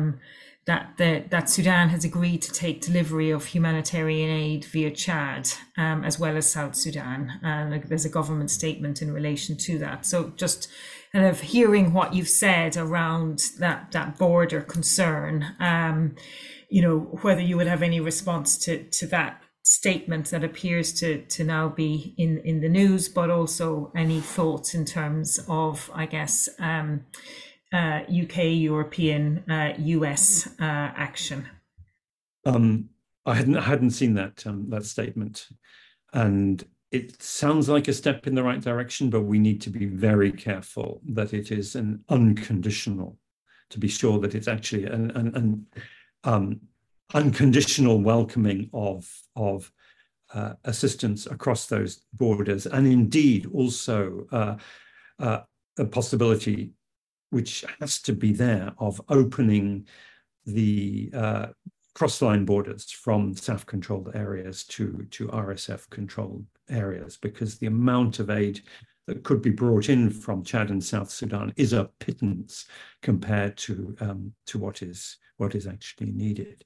Sudan has agreed to take delivery of humanitarian aid via Chad, as well as South Sudan. And there's a government statement in relation to that. So just kind of hearing what you've said around that border concern, whether you would have any response to that statement that appears to now be in the news, but also any thoughts in terms of, I guess, UK, European, US action. I hadn't seen that statement, and it sounds like a step in the right direction, but we need to be very careful that it is an unconditional, to be sure that it's actually an unconditional welcoming of assistance across those borders, and indeed also a possibility, which has to be there, of opening the cross-line borders from SAF-controlled areas to RSF-controlled areas, because the amount of aid that could be brought in from Chad and South Sudan is a pittance compared to what is actually needed.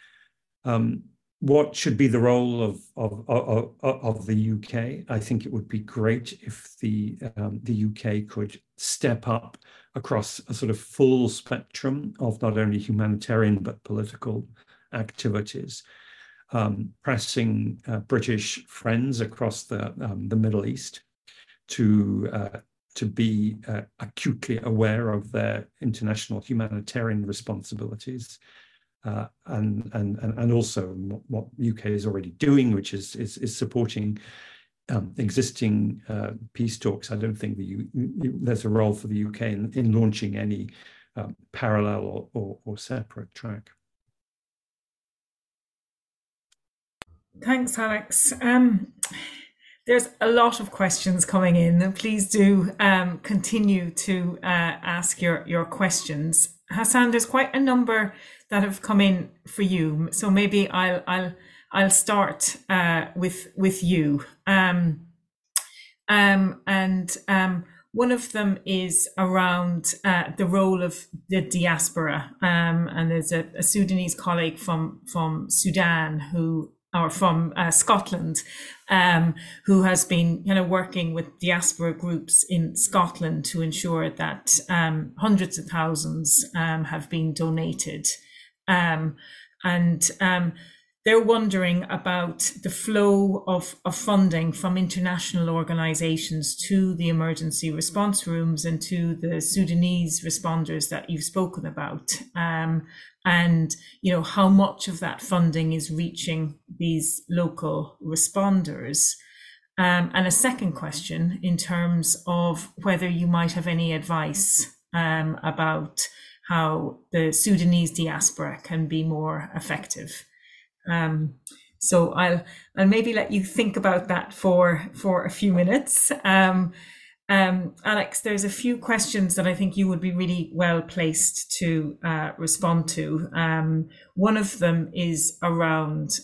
What should be the role of the UK? I think it would be great if the UK could step up across a sort of full spectrum of not only humanitarian but political activities. pressing British friends across the Middle East to be acutely aware of their international humanitarian responsibilities, and also what UK is already doing, which is supporting existing peace talks. I don't think there's a role for the UK in launching any parallel or separate track. Thanks, Alex. There's a lot of questions coming in, and please do continue to ask your questions. Hassan, there's quite a number that have come in for you, so maybe I'll start with you. One of them is around the role of the diaspora, and there's a Sudanese colleague from Sudan from Scotland, who has been working with diaspora groups in Scotland to ensure that hundreds of thousands have been donated. They're wondering about the flow of funding from international organizations to the emergency response rooms and to the Sudanese responders that you've spoken about. And how much of that funding is reaching these local responders. And a second question in terms of whether you might have any advice about how the Sudanese diaspora can be more effective. So I'll maybe let you think about that for a few minutes. Alex, there's a few questions that I think you would be really well placed to respond to. One of them is around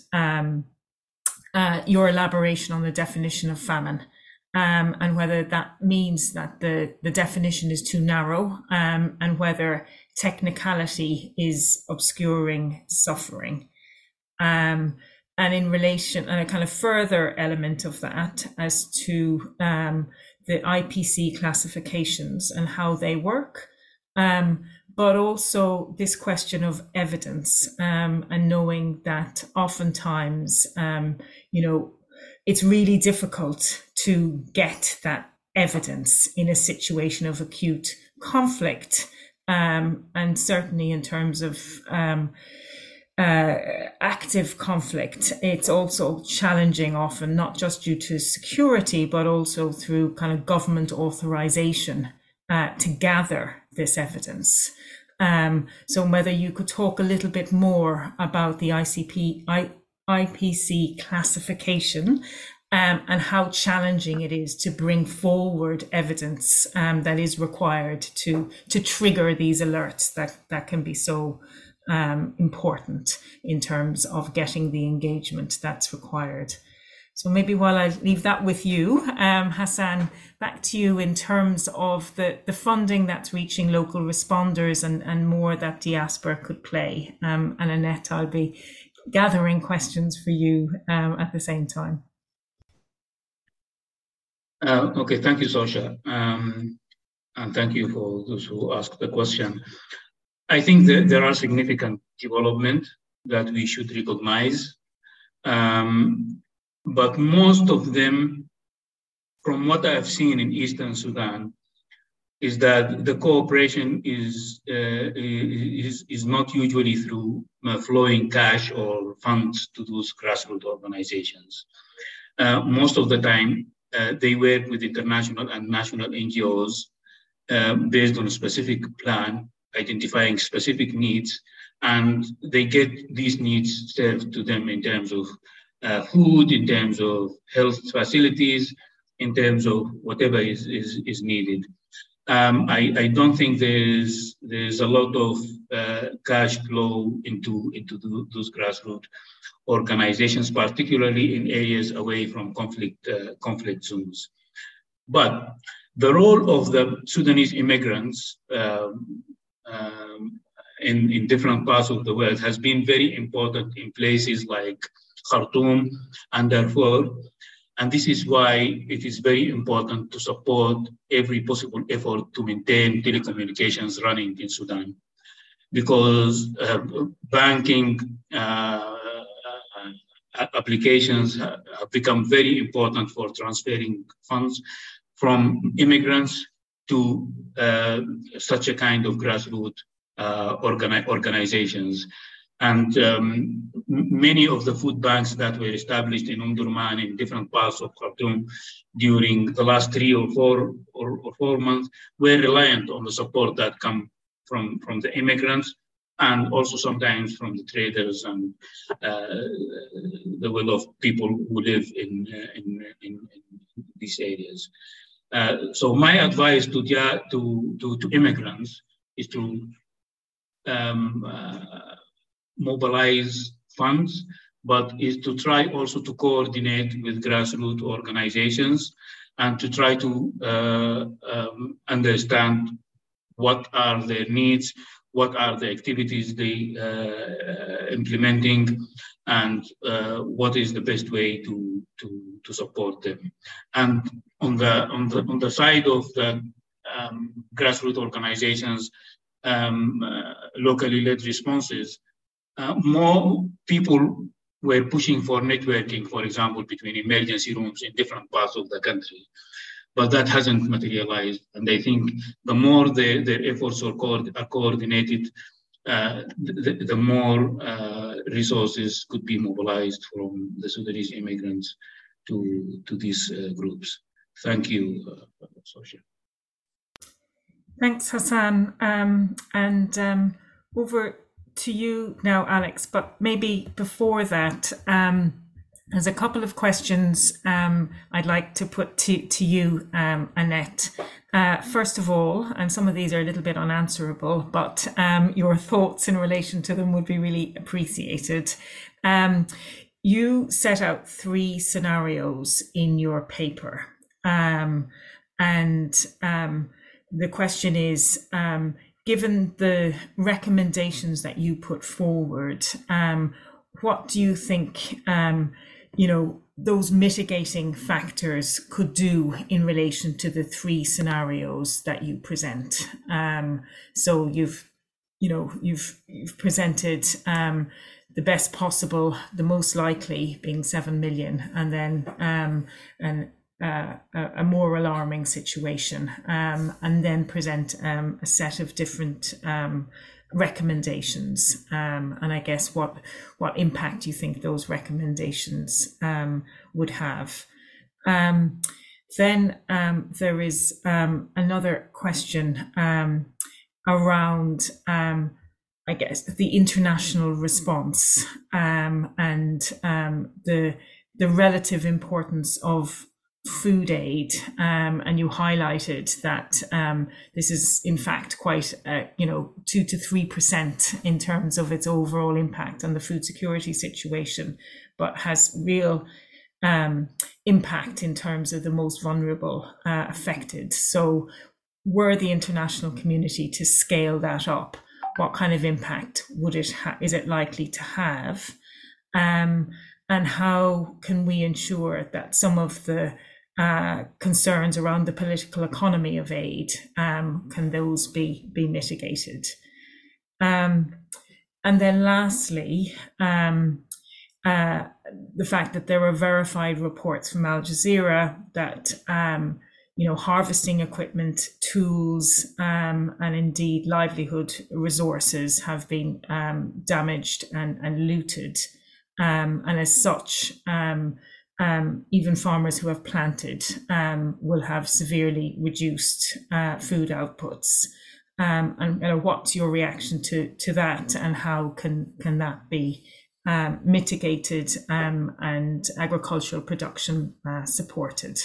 your elaboration on the definition of famine, and whether that means that the definition is too narrow, and whether technicality is obscuring suffering. And in relation, and a kind of further element of that as to the IPC classifications and how they work, but also this question of evidence, and knowing that oftentimes, it's really difficult to get that evidence in a situation of acute conflict, and certainly in terms of active conflict, it's also challenging often, not just due to security, but also through kind of government authorization to gather this evidence. So whether you could talk a little bit more about the IPC classification, and how challenging it is to bring forward evidence that is required to trigger these alerts that can be so important in terms of getting the engagement that's required. So maybe while I leave that with you, Hassan, back to you in terms of the funding that's reaching local responders and more that diaspora could play. And Annette, I'll be gathering questions for you at the same time. Okay, thank you, Sorcha. And thank you for those who asked the question. I think that there are significant developments that we should recognize, but most of them, from what I have seen in Eastern Sudan, is that the cooperation is not usually through flowing cash or funds to those grassroots organizations. Most of the time, they work with international and national NGOs based on a specific plan, identifying specific needs, and they get these needs served to them in terms of food, in terms of health facilities, in terms of whatever is needed. I don't think there's a lot of cash flow into those grassroots organizations, particularly in areas away from conflict zones. But the role of the Sudanese immigrants in different parts of the world has been very important in places like Khartoum and Darfur. And this is why it is very important to support every possible effort to maintain telecommunications running in Sudan. Because banking applications have become very important for transferring funds from immigrants to such a kind of grassroots organizations. And many of the food banks that were established in Omdurman in different parts of Khartoum during the last 3 or 4 months were reliant on the support that come from the immigrants, and also sometimes from the traders and the will of people who live in these areas. So my advice to immigrants is to mobilize funds, but is to try also to coordinate with grassroots organizations and to try to understand what are their needs, what are the activities they implementing, and what is the best way to support them. And on the side of the grassroots organizations, locally led responses, more people were pushing for networking, for example, between emergency rooms in different parts of the country. But that hasn't materialized. And I think the more their efforts are coordinated, the more resources could be mobilized from the Sudanese immigrants to these groups. Thank you, Sorcha. Thanks, Hassan. Over to you now, Alex, but maybe before that, there's a couple of questions I'd like to put to you, Annette. First of all, and some of these are a little bit unanswerable, but your thoughts in relation to them would be really appreciated. You set out 3 scenarios in your paper, and the question is, given the recommendations that you put forward, what do you think those mitigating factors could do in relation to the 3 scenarios that you present? So you've presented the best possible, the most likely being 7 million, and then a more alarming situation, and then present a set of different recommendations, and I guess what impact you think those recommendations would have. Then there is another question around I guess the international response, and the relative importance of food aid, and you highlighted that this is in fact quite 2 to 3% in terms of its overall impact on the food security situation, but has real impact in terms of the most vulnerable affected. So were the international community to scale that up, what kind of impact would it is it likely to have, and how can we ensure that some of the concerns around the political economy of aid, can those be mitigated? And then lastly, the fact that there are verified reports from Al Jazeera that harvesting equipment, tools, and indeed livelihood resources have been damaged and looted, and as such, even farmers who have planted will have severely reduced food outputs. And what's your reaction to that, and how can that be mitigated and agricultural production supported?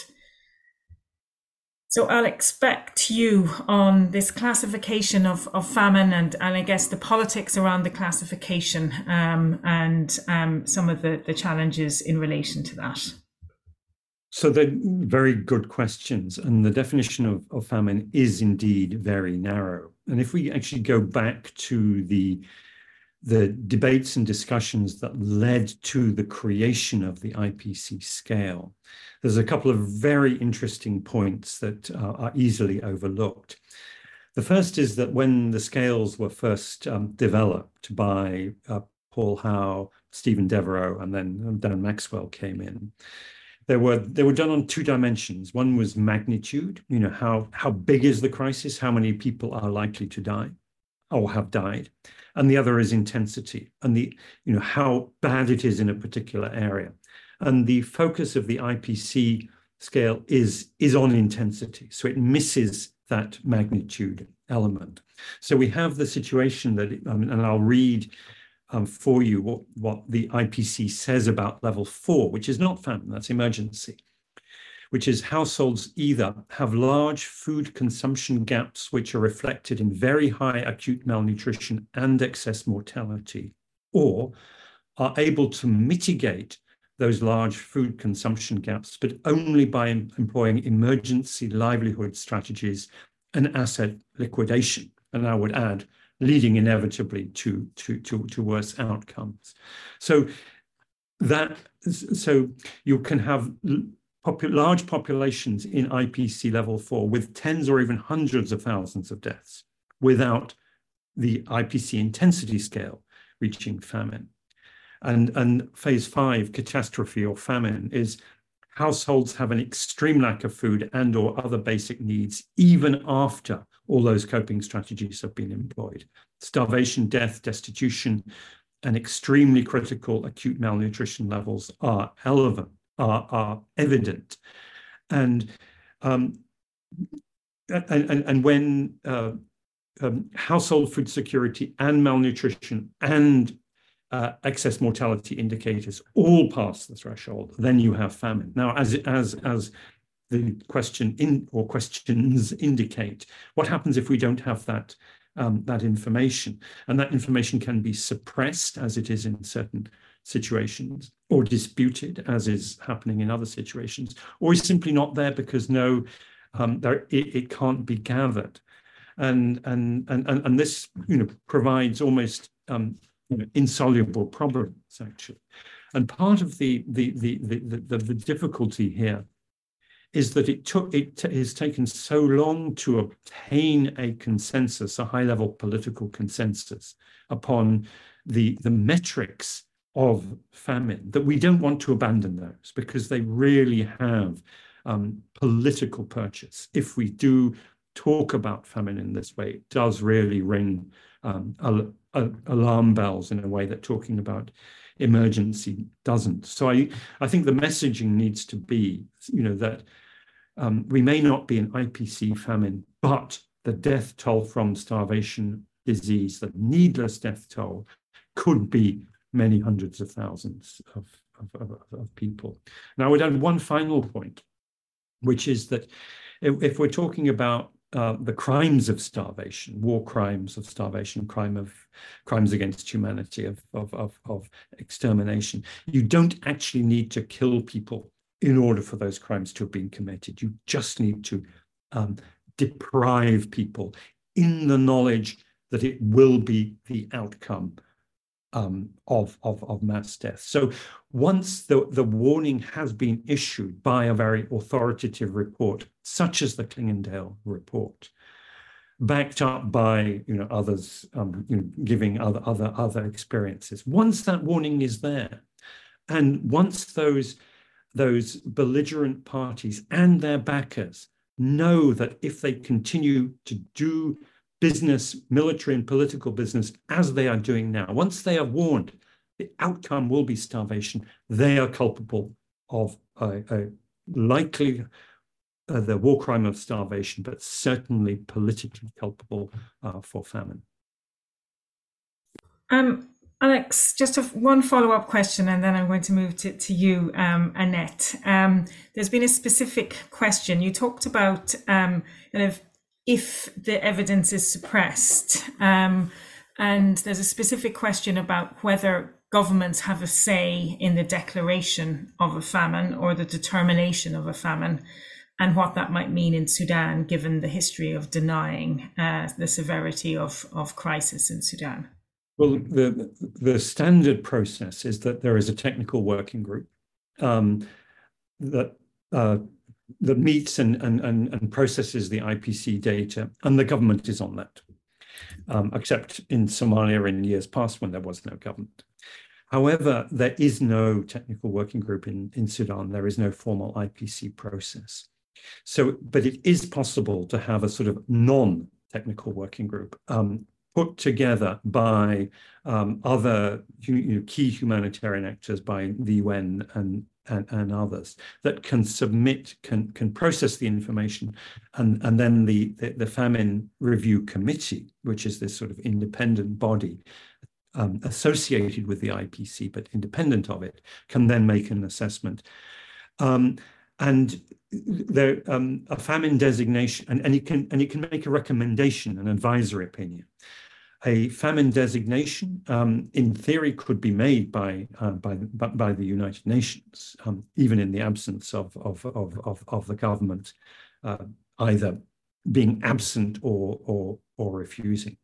So Alex, back to you on this classification of famine and I guess the politics around the classification, and some of the challenges in relation to that. So they're very good questions, and the definition of famine is indeed very narrow. And if we actually go back to the debates and discussions that led to the creation of the IPC scale, there's a couple of very interesting points that are easily overlooked. The first is that when the scales were first developed by Paul Howe, Stephen Devereux, and then Dan Maxwell came in. They were done on 2 dimensions. One was magnitude, how big is the crisis, how many people are likely to die or have died, and the other is intensity and how bad it is in a particular area. And the focus of the IPC scale is on intensity, so it misses that magnitude element. So we have the situation that, and I'll read for you what the IPC says about level 4, which is not famine, that's emergency, which is households either have large food consumption gaps, which are reflected in very high acute malnutrition and excess mortality, or are able to mitigate those large food consumption gaps, but only by employing emergency livelihood strategies and asset liquidation. And I would add, leading inevitably to worse outcomes. So you can have large populations in IPC level 4 with tens or even hundreds of thousands of deaths without the IPC intensity scale reaching famine. And phase 5, catastrophe or famine, is households have an extreme lack of food and or other basic needs, even after all those coping strategies have been employed. Starvation, death, destitution, and extremely critical acute malnutrition levels are evident. And when household food security and malnutrition and excess mortality indicators all pass the threshold, then you have famine. Now, as the questions indicate, what happens if we don't have that information? And that information can be suppressed, as it is in certain situations, or disputed, as is happening in other situations, or is simply not there because it can't be gathered. And this provides almost insoluble problems, actually. And part of the difficulty here is that it has taken so long to obtain a consensus, a high-level political consensus upon the metrics of famine, that we don't want to abandon those, because they really have political purchase. If we do talk about famine in this way, it does really ring alarm bells in a way that talking about emergency doesn't. So I think the messaging needs to be, that we may not be an IPC famine, but the death toll from starvation, disease, the needless death toll, could be many hundreds of thousands of people. Now, I would add one final point, which is that if we're talking about the crimes of starvation, war crimes of starvation, crimes against humanity, of extermination, you don't actually need to kill people in order for those crimes to have been committed. You just need to deprive people in the knowledge that it will be the outcome of mass death. So once the warning has been issued by a very authoritative report, such as the Clingendale report, backed up by others giving other experiences, once that warning is there, and once those belligerent parties and their backers know that if they continue to do business, military and political business, as they are doing now, once they are warned the outcome will be starvation, they are culpable of likely the war crime of starvation, but certainly politically culpable for famine. Alex, just one follow-up question, and then I'm going to move to you, Annette. There's been a specific question. You talked about if the evidence is suppressed, and there's a specific question about whether governments have a say in the declaration of a famine or the determination of a famine, and what that might mean in Sudan, given the history of denying the severity of crisis in Sudan. Well, the standard process is that there is a technical working group that meets and processes the IPC data, and the government is on that, except in Somalia in years past when there was no government. However, there is no technical working group in Sudan. There is no formal IPC process. So, but it is possible to have a sort of non-technical working group put together by other key humanitarian actors, by the UN and others, that can submit, can process the information, and then the Famine Review Committee, which is this sort of independent body associated with the IPC but independent of it, can then make an assessment. And there a famine designation, and it can make a recommendation, an advisory opinion. A famine designation, in theory, could be made by the United Nations, even in the absence of the government either being absent or refusing.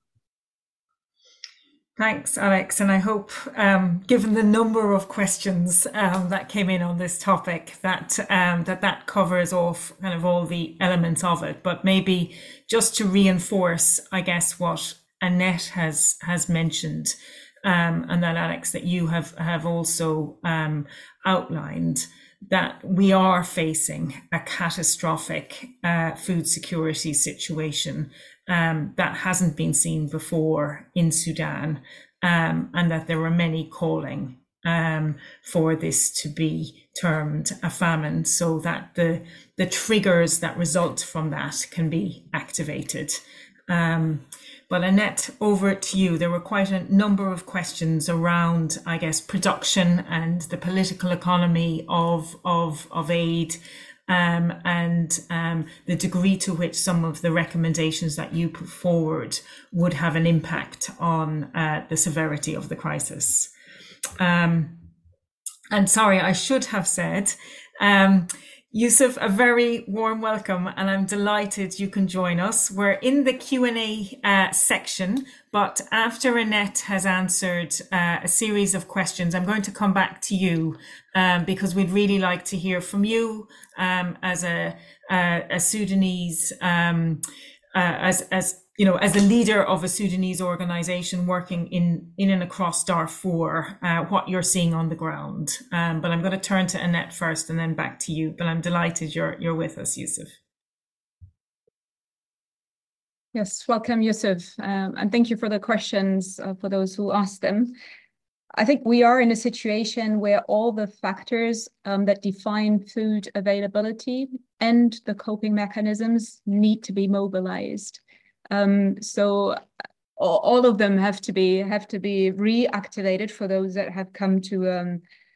Thanks, Alex. And I hope, given the number of questions that came in on this topic, that covers off kind of all the elements of it. But maybe just to reinforce, I guess, what Annette has mentioned, and that, Alex, that you have also outlined, that we are facing a catastrophic food security situation that hasn't been seen before in Sudan, and that there are many calling for this to be termed a famine, so that the triggers that result from that can be activated. But Annette, over to you. There were quite a number of questions around, I guess, production and the political economy of aid, and the degree to which some of the recommendations that you put forward would have an impact on the severity of the crisis. And sorry, I should have said, Yusuf, a very warm welcome, and I'm delighted you can join us. We're in the Q&A section, but after Annette has answered a series of questions, I'm going to come back to you because we'd really like to hear from you as a Sudanese, as you know, as a leader of a Sudanese organization working in and across Darfur, what you're seeing on the ground. But I'm going to turn to Annette first and then back to you. But I'm delighted you're with us, Yusuf. Yes, welcome, Yusuf. And thank you for the questions for those who asked them. I think we are in a situation where all the factors that define food availability and the coping mechanisms need to be mobilized. So all of them have to be reactivated for those that have come to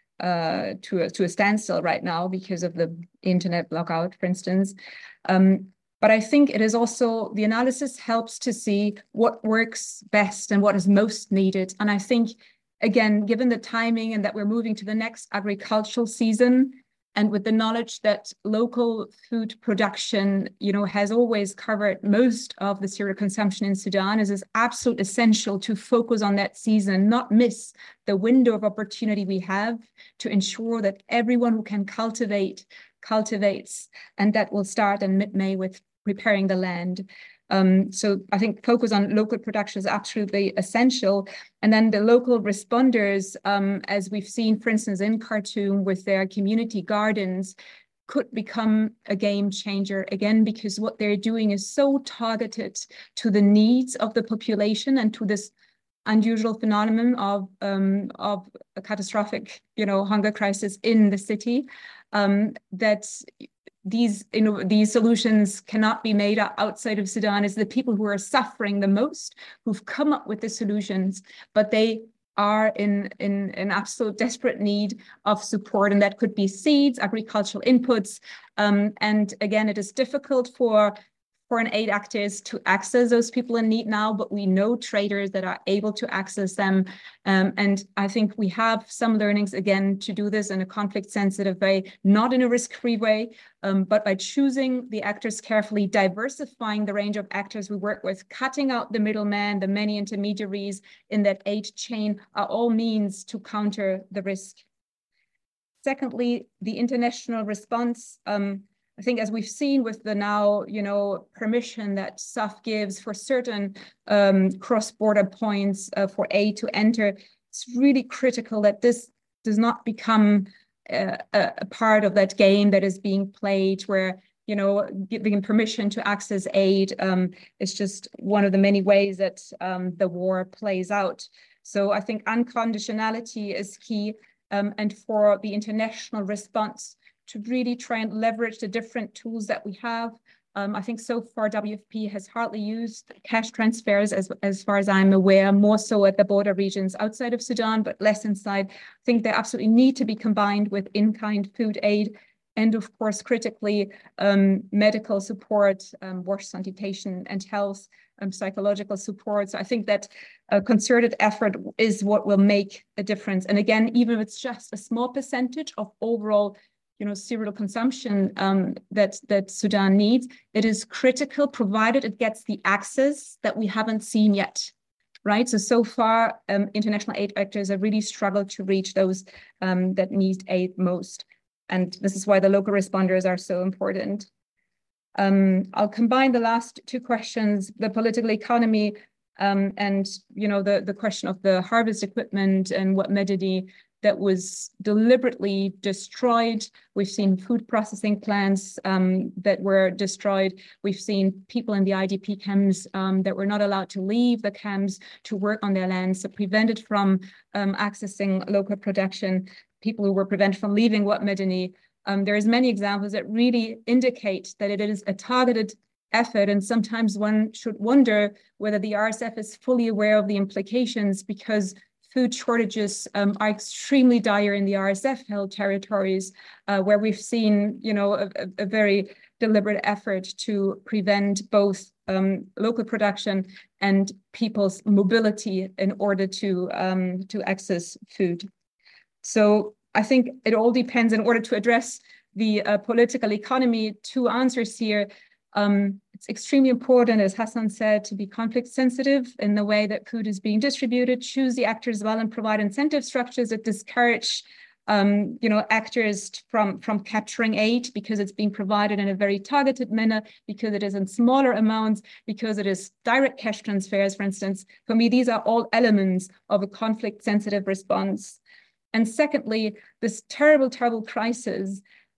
a standstill right now because of the internet blackout, for instance. But I think it is also, the analysis helps to see what works best and what is most needed. And I think, again, given the timing and that we're moving to the next agricultural season, and with the knowledge that local food production, has always covered most of the cereal consumption in Sudan, it is absolutely essential to focus on that season, not miss the window of opportunity we have to ensure that everyone who can cultivates, and that will start in mid-May with preparing the land. So I think focus on local production is absolutely essential. And then the local responders, as we've seen, for instance, in Khartoum with their community gardens, could become a game changer, again, because what they're doing is so targeted to the needs of the population and to this unusual phenomenon of a catastrophic, hunger crisis in the city, that these solutions cannot be made outside of Sudan. It's the people who are suffering the most who've come up with the solutions, but they are in absolute desperate need of support, and that could be seeds, agricultural inputs, and again, it is difficult for foreign aid actors to access those people in need now, but we know traders that are able to access them. And I think we have some learnings, again, to do this in a conflict-sensitive way, not in a risk-free way, but by choosing the actors carefully, diversifying the range of actors we work with, cutting out the middleman, the many intermediaries in that aid chain are all means to counter the risk. Secondly, the international response, I think, as we've seen with the now, permission that SAF gives for certain cross-border points for aid to enter, it's really critical that this does not become a part of that game that is being played where, you know, giving permission to access aid is just one of the many ways that the war plays out. So I think unconditionality is key, and for the international response to really try and leverage the different tools that we have. I think so far WFP has hardly used cash transfers as far as I'm aware, more so at the border regions outside of Sudan, but less inside. I think they absolutely need to be combined with in-kind food aid and of course, critically, medical support, wash, sanitation and health, psychological support. So I think that a concerted effort is what will make a difference. And again, even if it's just a small percentage of overall cereal consumption that Sudan needs, it is critical provided it gets the access that we haven't seen yet, right? So far, international aid actors have really struggled to reach those that need aid most. And this is why the local responders are so important. I'll combine the last two questions, the political economy and the question of the harvest equipment and what Medani that was deliberately destroyed. We've seen food processing plants that were destroyed. We've seen people in the IDP camps that were not allowed to leave the camps to work on their lands, so prevented from accessing local production, people who were prevented from leaving Wat Medani. There's many examples that really indicate that it is a targeted effort, and sometimes one should wonder whether the RSF is fully aware of the implications, because food shortages are extremely dire in the RSF-held territories, where we've seen, a very deliberate effort to prevent both local production and people's mobility in order to access food. So I think it all depends. In order to address the political economy, two answers here. It's extremely important, as Hassan said, to be conflict sensitive in the way that food is being distributed, choose the actors well, and provide incentive structures that discourage actors from capturing aid, because it's being provided in a very targeted manner, because it is in smaller amounts, because it is direct cash transfers, for instance. For me, these are all elements of a conflict sensitive response. And secondly, this terrible, terrible crisis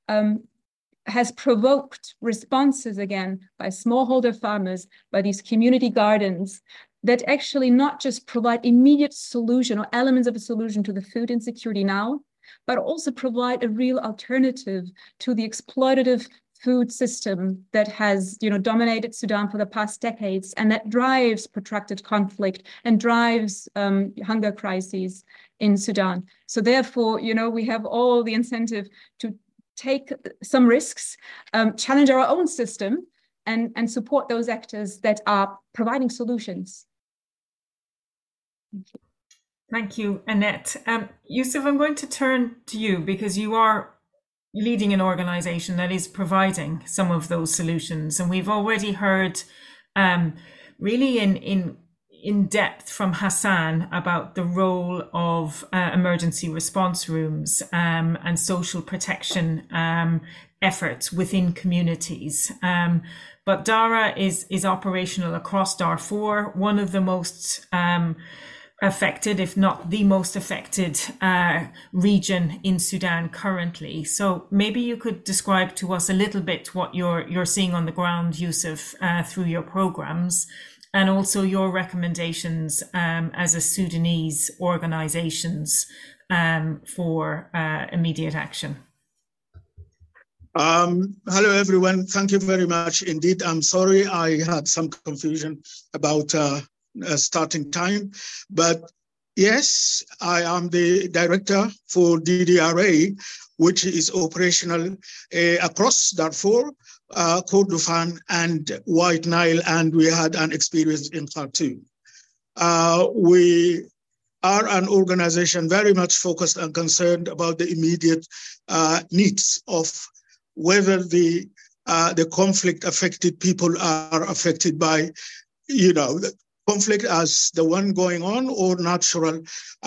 has provoked responses again by smallholder farmers, by these community gardens that actually not just provide immediate solution or elements of a solution to the food insecurity now, but also provide a real alternative to the exploitative food system that has dominated Sudan for the past decades, and that drives protracted conflict and drives hunger crises in Sudan. So therefore, we have all the incentive to take some risks, challenge our own system, and support those actors that are providing solutions. Thank you, Annette. Yusuf, I'm going to turn to you, because you are leading an organization that is providing some of those solutions. And we've already heard really in depth from Hassan about the role of emergency response rooms and social protection efforts within communities. But DARA is operational across Darfur, one of the most affected, if not the most affected region in Sudan currently. So maybe you could describe to us a little bit what you're seeing on the ground, Yusuf, through your programs, and also your recommendations as a Sudanese organizations for immediate action. Hello, everyone. Thank you very much indeed. I'm sorry I had some confusion about starting time, but yes, I am the director for DDRA, which is operational across Darfur, Kordofan and White Nile, and we had an experience in Khartoum. We are an organization very much focused and concerned about the immediate needs of whether the conflict affected people are affected by, the conflict as the one going on, or natural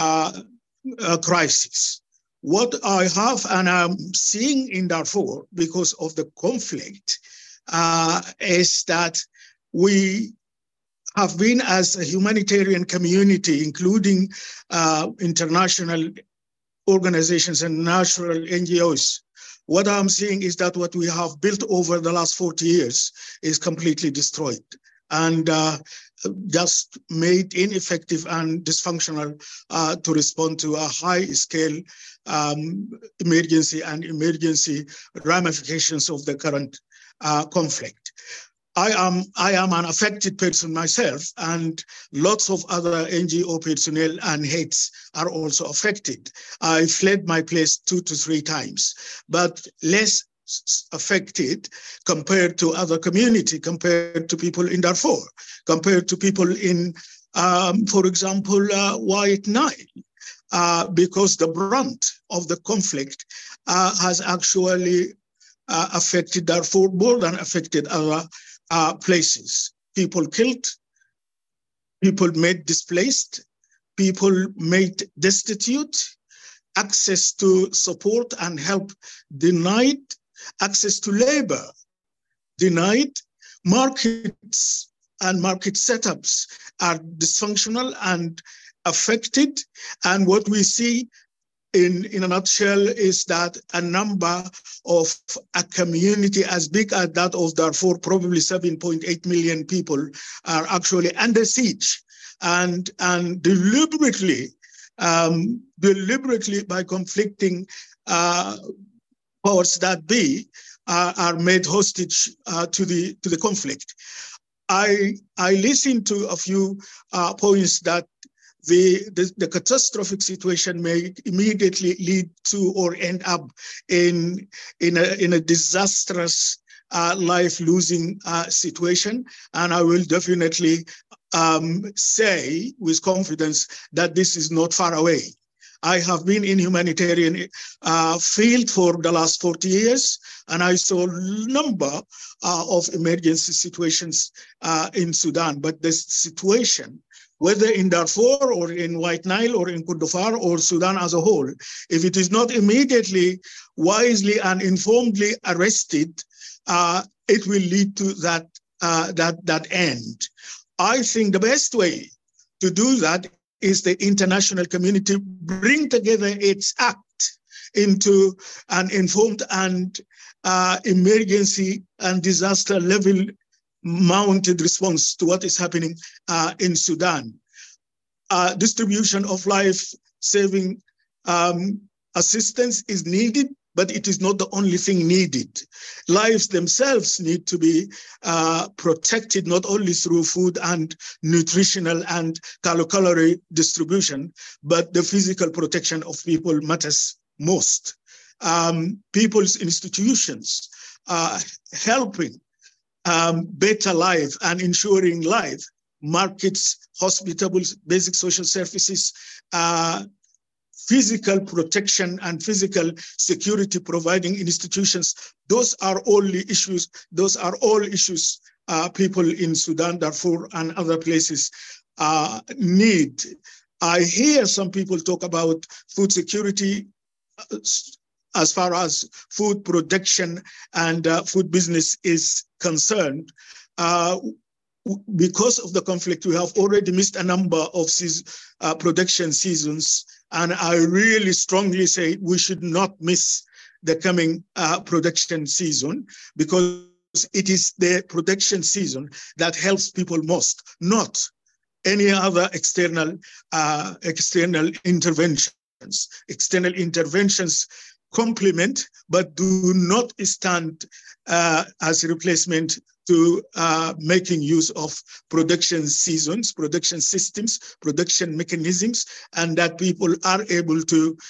crisis. What I have and I'm seeing in Darfur because of the conflict is that we have been as a humanitarian community, including international organizations and national NGOs, what I'm seeing is that what we have built over the last 40 years is completely destroyed and just made ineffective and dysfunctional to respond to a high-scale emergency and emergency ramifications of the current conflict. I am an affected person myself, and lots of other NGO personnel and heads are also affected. I fled my place 2 to 3 times, but less affected compared to other community, compared to people in Darfur, compared to people in, for example, White Nile, because the brunt of the conflict has actually affected Darfur more than affected other places. People killed, people made displaced, people made destitute, access to support and help denied, access to labor denied, markets and market setups are dysfunctional and affected. And what we see in a nutshell is that a number of a community as big as that of Darfur, probably 7.8 million people, are actually under siege, and deliberately by conflicting powers that be are made hostage to the conflict. I listened to a few points that the catastrophic situation may immediately lead to or end up in a disastrous life-losing situation, and I will definitely say with confidence that this is not far away. I have been in humanitarian field for the last 40 years, and I saw a number of emergency situations in Sudan, but the situation, whether in Darfur or in White Nile or in Kordofan or Sudan as a whole, if it is not immediately, wisely and informedly arrested, it will lead to that end. I think the best way to do that is the international community bring together its act into an informed and emergency and disaster level mounted response to what is happening in Sudan. Distribution of life-saving assistance is needed, but it is not the only thing needed. Lives themselves need to be protected, not only through food and nutritional and calorie distribution, but the physical protection of people matters most. People's institutions helping better life and ensuring life, markets, hospitals, basic social services, physical protection and physical security providing institutions, those are all issues. Those are all issues people in Sudan, Darfur, and other places need. I hear some people talk about food security as far as food production and food business is concerned. Because of the conflict, we have already missed a number of production seasons, and I really strongly say we should not miss the coming production season, because it is the production season that helps people most, not any other external interventions. External interventions complement, but do not stand as a replacement to making use of production seasons, production systems, production mechanisms, and that people are able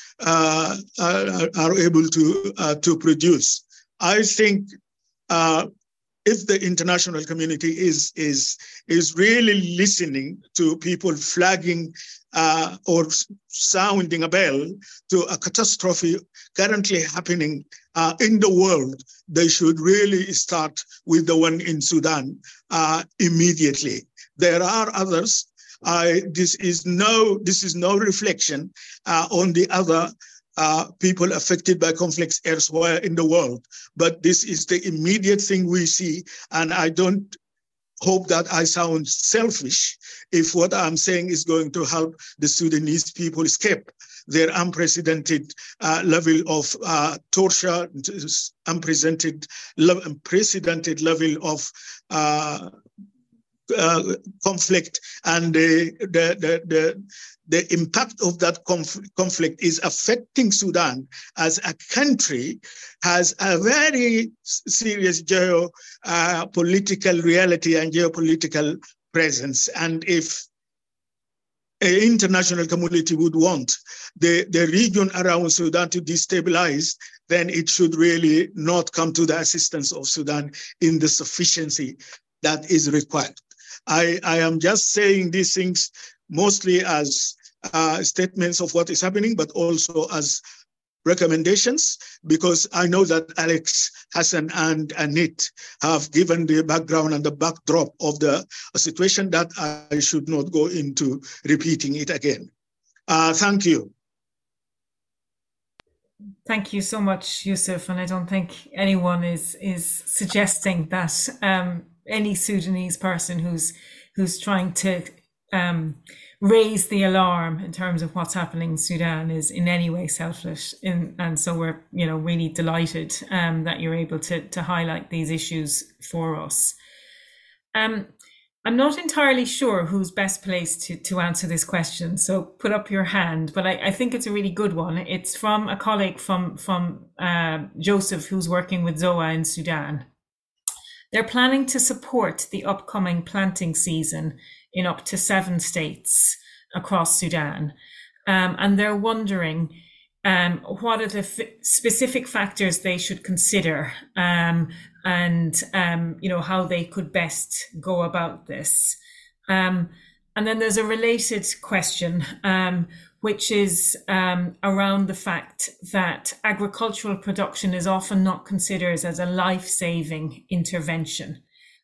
to produce. I think if the international community is really listening to people flagging or sounding a bell to a catastrophe currently happening in the world, they should really start with the one in Sudan immediately. There are others. This is no reflection on the other people affected by conflicts elsewhere in the world, but this is the immediate thing we see, and I don't hope that I sound selfish if what I'm saying is going to help the Sudanese people escape their unprecedented level of torture, unprecedented level of conflict, and the impact of that conflict is affecting Sudan as a country, has a very serious geopolitical reality and geopolitical presence. And if an international community would want the region around Sudan to destabilize, then it should really not come to the assistance of Sudan in the sufficiency that is required. I am just saying these things mostly as statements of what is happening, but also as recommendations, because I know that Alex, Hassan, and Anit have given the background and the backdrop of the situation that I should not go into repeating it again. Thank you. Thank you so much, Yusuf. And I don't think anyone is suggesting that any Sudanese person who's trying to raise the alarm in terms of what's happening in Sudan is in any way selfish. And so we're, really delighted that you're able to highlight these issues for us. I'm not entirely sure who's best placed to answer this question, so put up your hand, but I think it's a really good one. It's from a colleague from Joseph, who's working with ZOA in Sudan. They're planning to support the upcoming planting season in up to 7 states across Sudan. And they're wondering what are the specific factors they should consider and how they could best go about this. And then there's a related question, which is around the fact that agricultural production is often not considered as a life-saving intervention.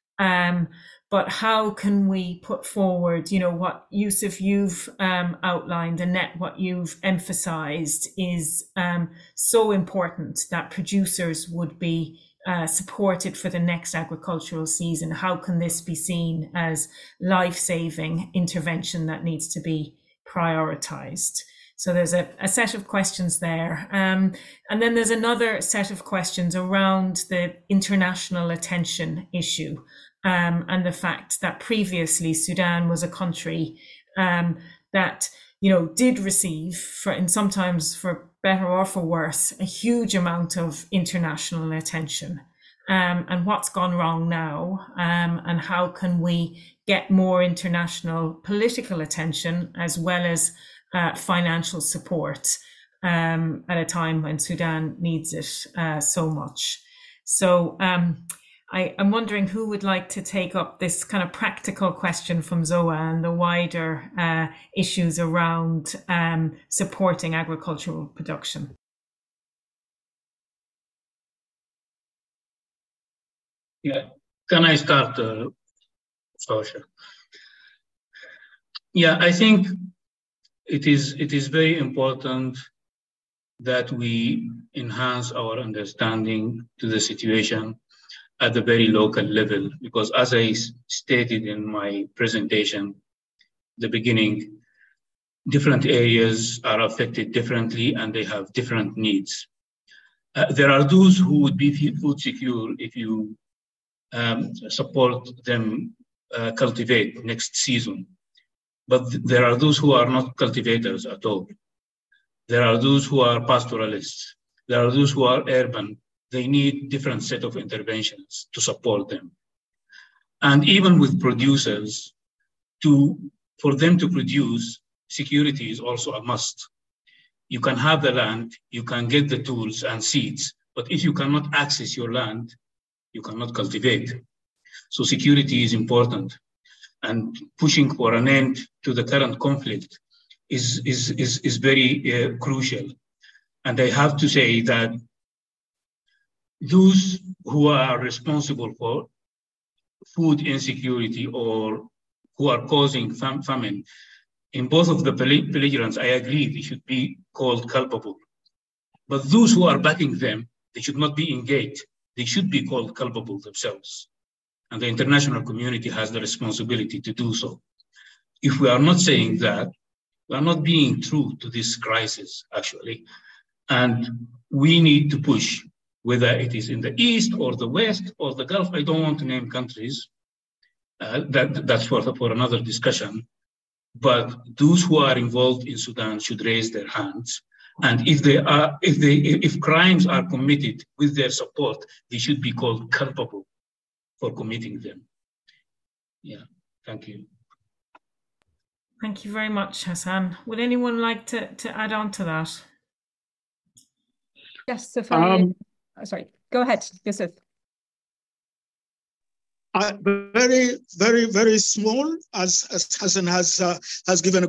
But how can we put forward, what Yusuf, you've outlined, Annette, what you've emphasized is so important that producers would be supported for the next agricultural season. How can this be seen as life-saving intervention that needs to be prioritized? So there's a set of questions there. And then there's another set of questions around the international attention issue. And the fact that previously Sudan was a country that, did receive, sometimes for better or for worse, a huge amount of international attention. And what's gone wrong now, and how can we get more international political attention as well as financial support at a time when Sudan needs it so much. So I'm wondering who would like to take up this kind of practical question from ZOA and the wider issues around supporting agricultural production. Yeah, can I start, Sasha? Yeah, I think it is very important that we enhance our understanding to the situation at the very local level, because as I stated in my presentation, the beginning, different areas are affected differently and they have different needs. There are those who would be food secure if you support them cultivate next season. But there are those who are not cultivators at all. There are those who are pastoralists. There are those who are urban. They need different set of interventions to support them. And even with producers, for them to produce, security is also a must. You can have the land, you can get the tools and seeds, but if you cannot access your land, you cannot cultivate. So security is important. And pushing for an end to the current conflict is very crucial. And I have to say that those who are responsible for food insecurity or who are causing famine, in both of the belligerents, I agree they should be called culpable. But those who are backing them, they should not be engaged. They should be called culpable themselves. and the international community has the responsibility to do so. If we are not saying that, we are not being true to this crisis, actually. And we need to push, whether it is in the East or the West or the Gulf. I don't want to name countries. That's for another discussion. But those who are involved in Sudan should raise their hands. And if crimes are committed with their support, they should be called culpable for committing them. Yeah, thank you. Thank you very much, Hassan. Would anyone like to add on to that? Yes, sorry, go ahead, Yusuf. Very, very, very small, as Hassan has given a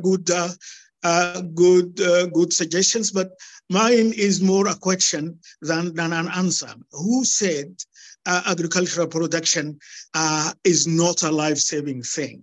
good suggestions, but mine is more a question than an answer. Who said agricultural production is not a life-saving thing?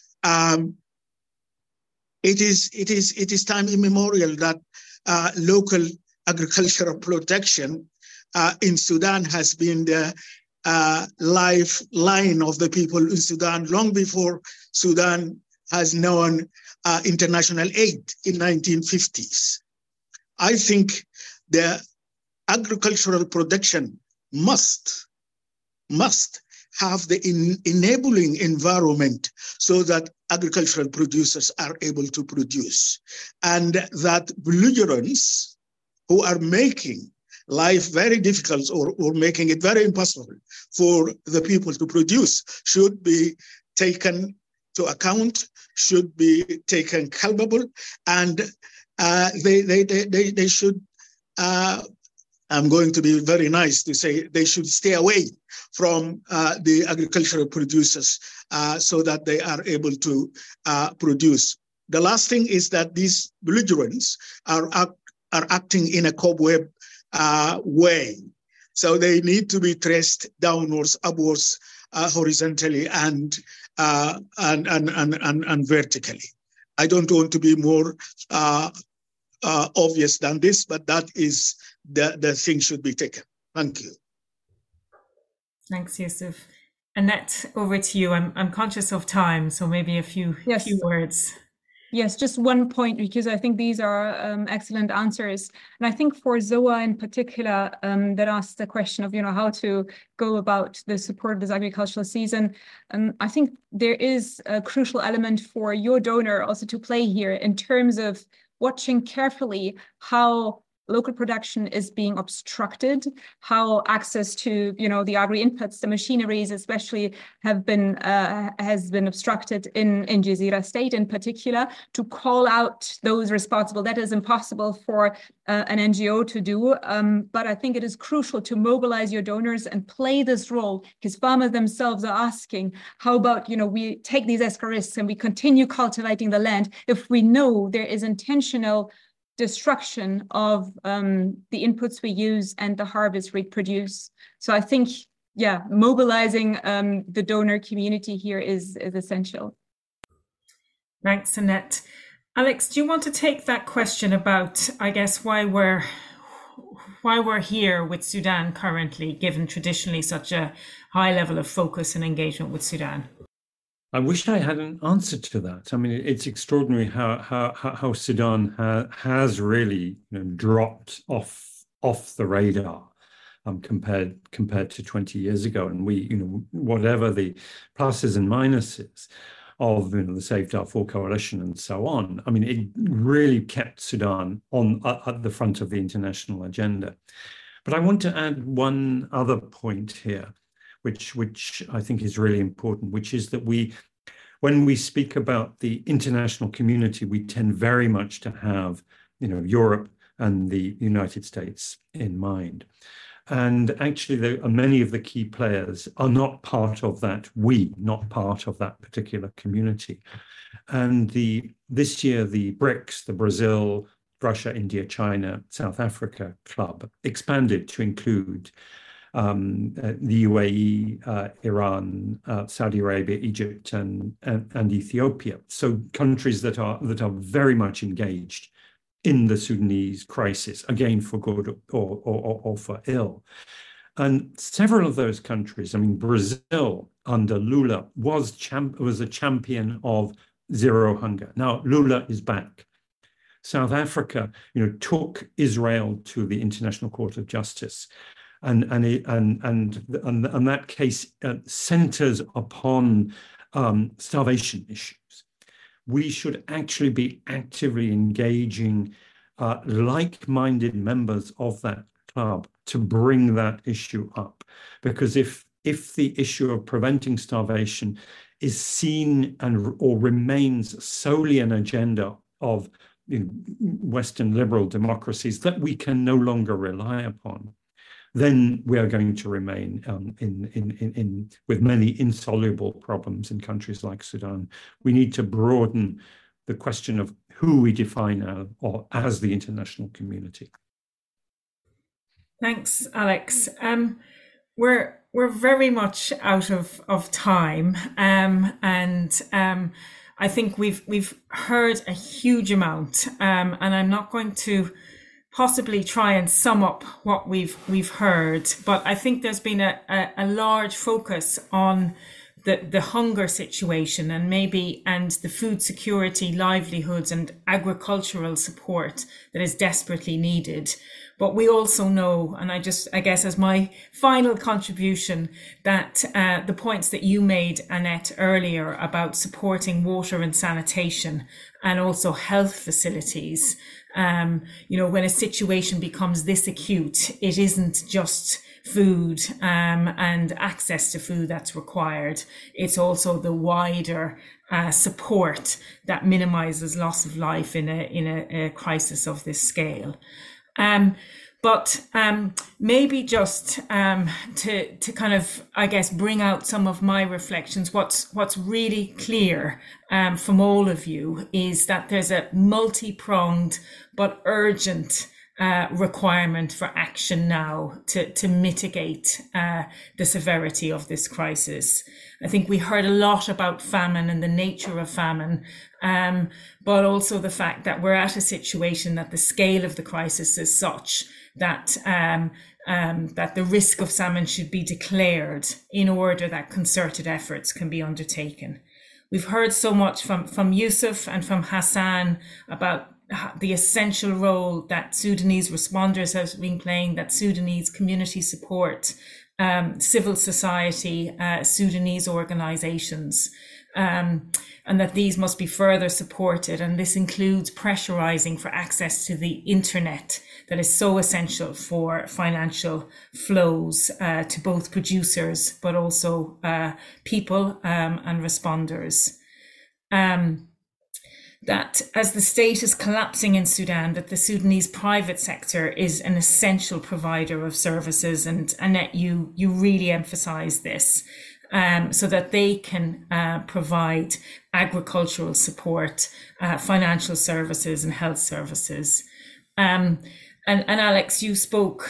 It is time immemorial that local agricultural production in Sudan has been the lifeline of the people in Sudan long before Sudan has known international aid in 1950s. I think the agricultural production must have the enabling environment so that agricultural producers are able to produce, and that belligerents who are making life very difficult or making it very impossible for the people to produce should be taken to account, should be taken culpable, and they should, I'm going to be very nice to say, they should stay away from the agricultural producers so that they are able to produce. The last thing is that these belligerents are acting in a cobweb way. So they need to be traced downwards, upwards, horizontally, and vertically. I don't want to be more obvious than this, but that is the thing should be taken. Thank you. Thanks, Yusuf. Annette, over to you. I'm conscious of time, so maybe a few words. Yes, just one point, because I think these are excellent answers. And I think for Zoa in particular, that asked the question of, how to go about the support of this agricultural season. I think there is a crucial element for your donor also to play here in terms of watching carefully how local production is being obstructed, how access to, the agri-inputs, the machineries especially has been obstructed in Jazeera State in particular, to call out those responsible. That is impossible for an NGO to do, but I think it is crucial to mobilize your donors and play this role, because farmers themselves are asking, how about, we take these extra risks and we continue cultivating the land if we know there is intentional destruction of the inputs we use and the harvest we produce. So I think, mobilizing the donor community here is essential. Thanks, Annette. Alex, do you want to take that question about, I guess, why we're here with Sudan currently, given traditionally such a high level of focus and engagement with Sudan? I wish I had an answer to that. I mean, it's extraordinary how Sudan has really dropped off the radar compared to 20 years ago. And we, whatever the pluses and minuses of the Save Darfur Coalition and so on, I mean, it really kept Sudan at the front of the international agenda. But I want to add one other point here, which I think is really important, which is that when we speak about the international community, we tend very much to have, Europe and the United States in mind. And actually, many of the key players are not part of that, not part of that particular community. And this year, the BRICS, the Brazil, Russia, India, China, South Africa club expanded to include the UAE, Iran, Saudi Arabia, Egypt, and Ethiopia. So countries that are very much engaged in the Sudanese crisis, again for good or for ill. And several of those countries, I mean, Brazil under Lula was a champion of zero hunger. Now Lula is back. South Africa, took Israel to the International Court of Justice, and that case centers upon starvation issues. We should actually be actively engaging like-minded members of that club to bring that issue up, because if the issue of preventing starvation is seen or remains solely an agenda of Western liberal democracies that we can no longer rely upon, then we are going to remain with many insoluble problems in countries like Sudan. We need to broaden the question of who we define as the international community. Thanks, Alex. We're very much out of time, and I think we've heard a huge amount, and I'm not going to possibly try and sum up what we've heard, but I think there's been a large focus on the hunger situation and the food security, livelihoods and agricultural support that is desperately needed. But we also know, and I guess as my final contribution, that the points that you made, Annette, earlier about supporting water and sanitation and also health facilities, when a situation becomes this acute, it isn't just food and access to food that's required. It's also the wider support that minimizes loss of life in a crisis of this scale. But maybe just to kind of, I guess, bring out some of my reflections, what's really clear from all of you is that there's a multi-pronged but urgent requirement for action now to mitigate the severity of this crisis. I think we heard a lot about famine and the nature of famine, but also the fact that we're at a situation that the scale of the crisis is such that that the risk of famine should be declared in order that concerted efforts can be undertaken. We've heard so much from Yusuf and from Hassan about the essential role that Sudanese responders have been playing, that Sudanese community support, civil society, Sudanese organizations, and that these must be further supported. And this includes pressurizing for access to the internet that is so essential for financial flows to both producers, but also people and responders. That as the state is collapsing in Sudan, that the Sudanese private sector is an essential provider of services. And Annette, you really emphasize this, so that they can provide agricultural support, financial services and health services. And Alex, you spoke,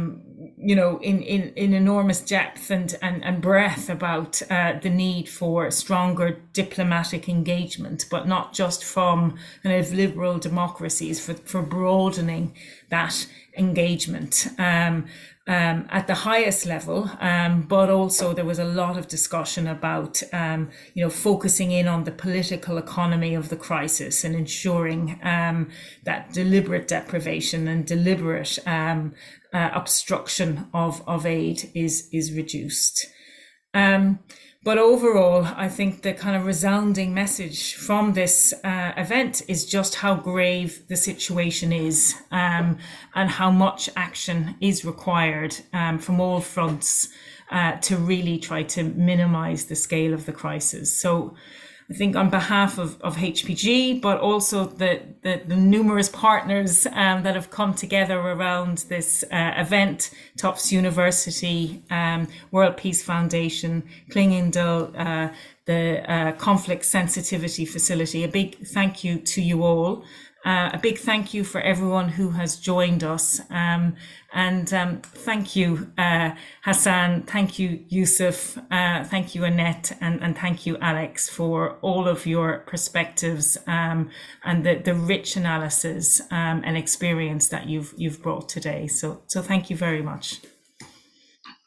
in enormous depth and breadth about the need for stronger diplomatic engagement, but not just from kind of liberal democracies, for broadening that engagement at the highest level. But also there was a lot of discussion about, focusing in on the political economy of the crisis and ensuring that deliberate deprivation and deliberate obstruction of aid is reduced. But overall, I think the kind of resounding message from this event is just how grave the situation is, and how much action is required from all fronts to really try to minimize the scale of the crisis. So I think on behalf of HPG, but also the numerous partners that have come together around this event, Tufts University, World Peace Foundation, Klingendal, the Conflict Sensitivity Facility, a big thank you to you all. A big thank you for everyone who has joined us. And thank you, Hassan. Thank you, Yusuf. Thank you, Annette. And thank you, Alex, for all of your perspectives and the rich analysis and experience that you've brought today. So thank you very much.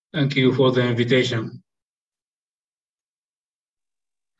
Thank you for the invitation.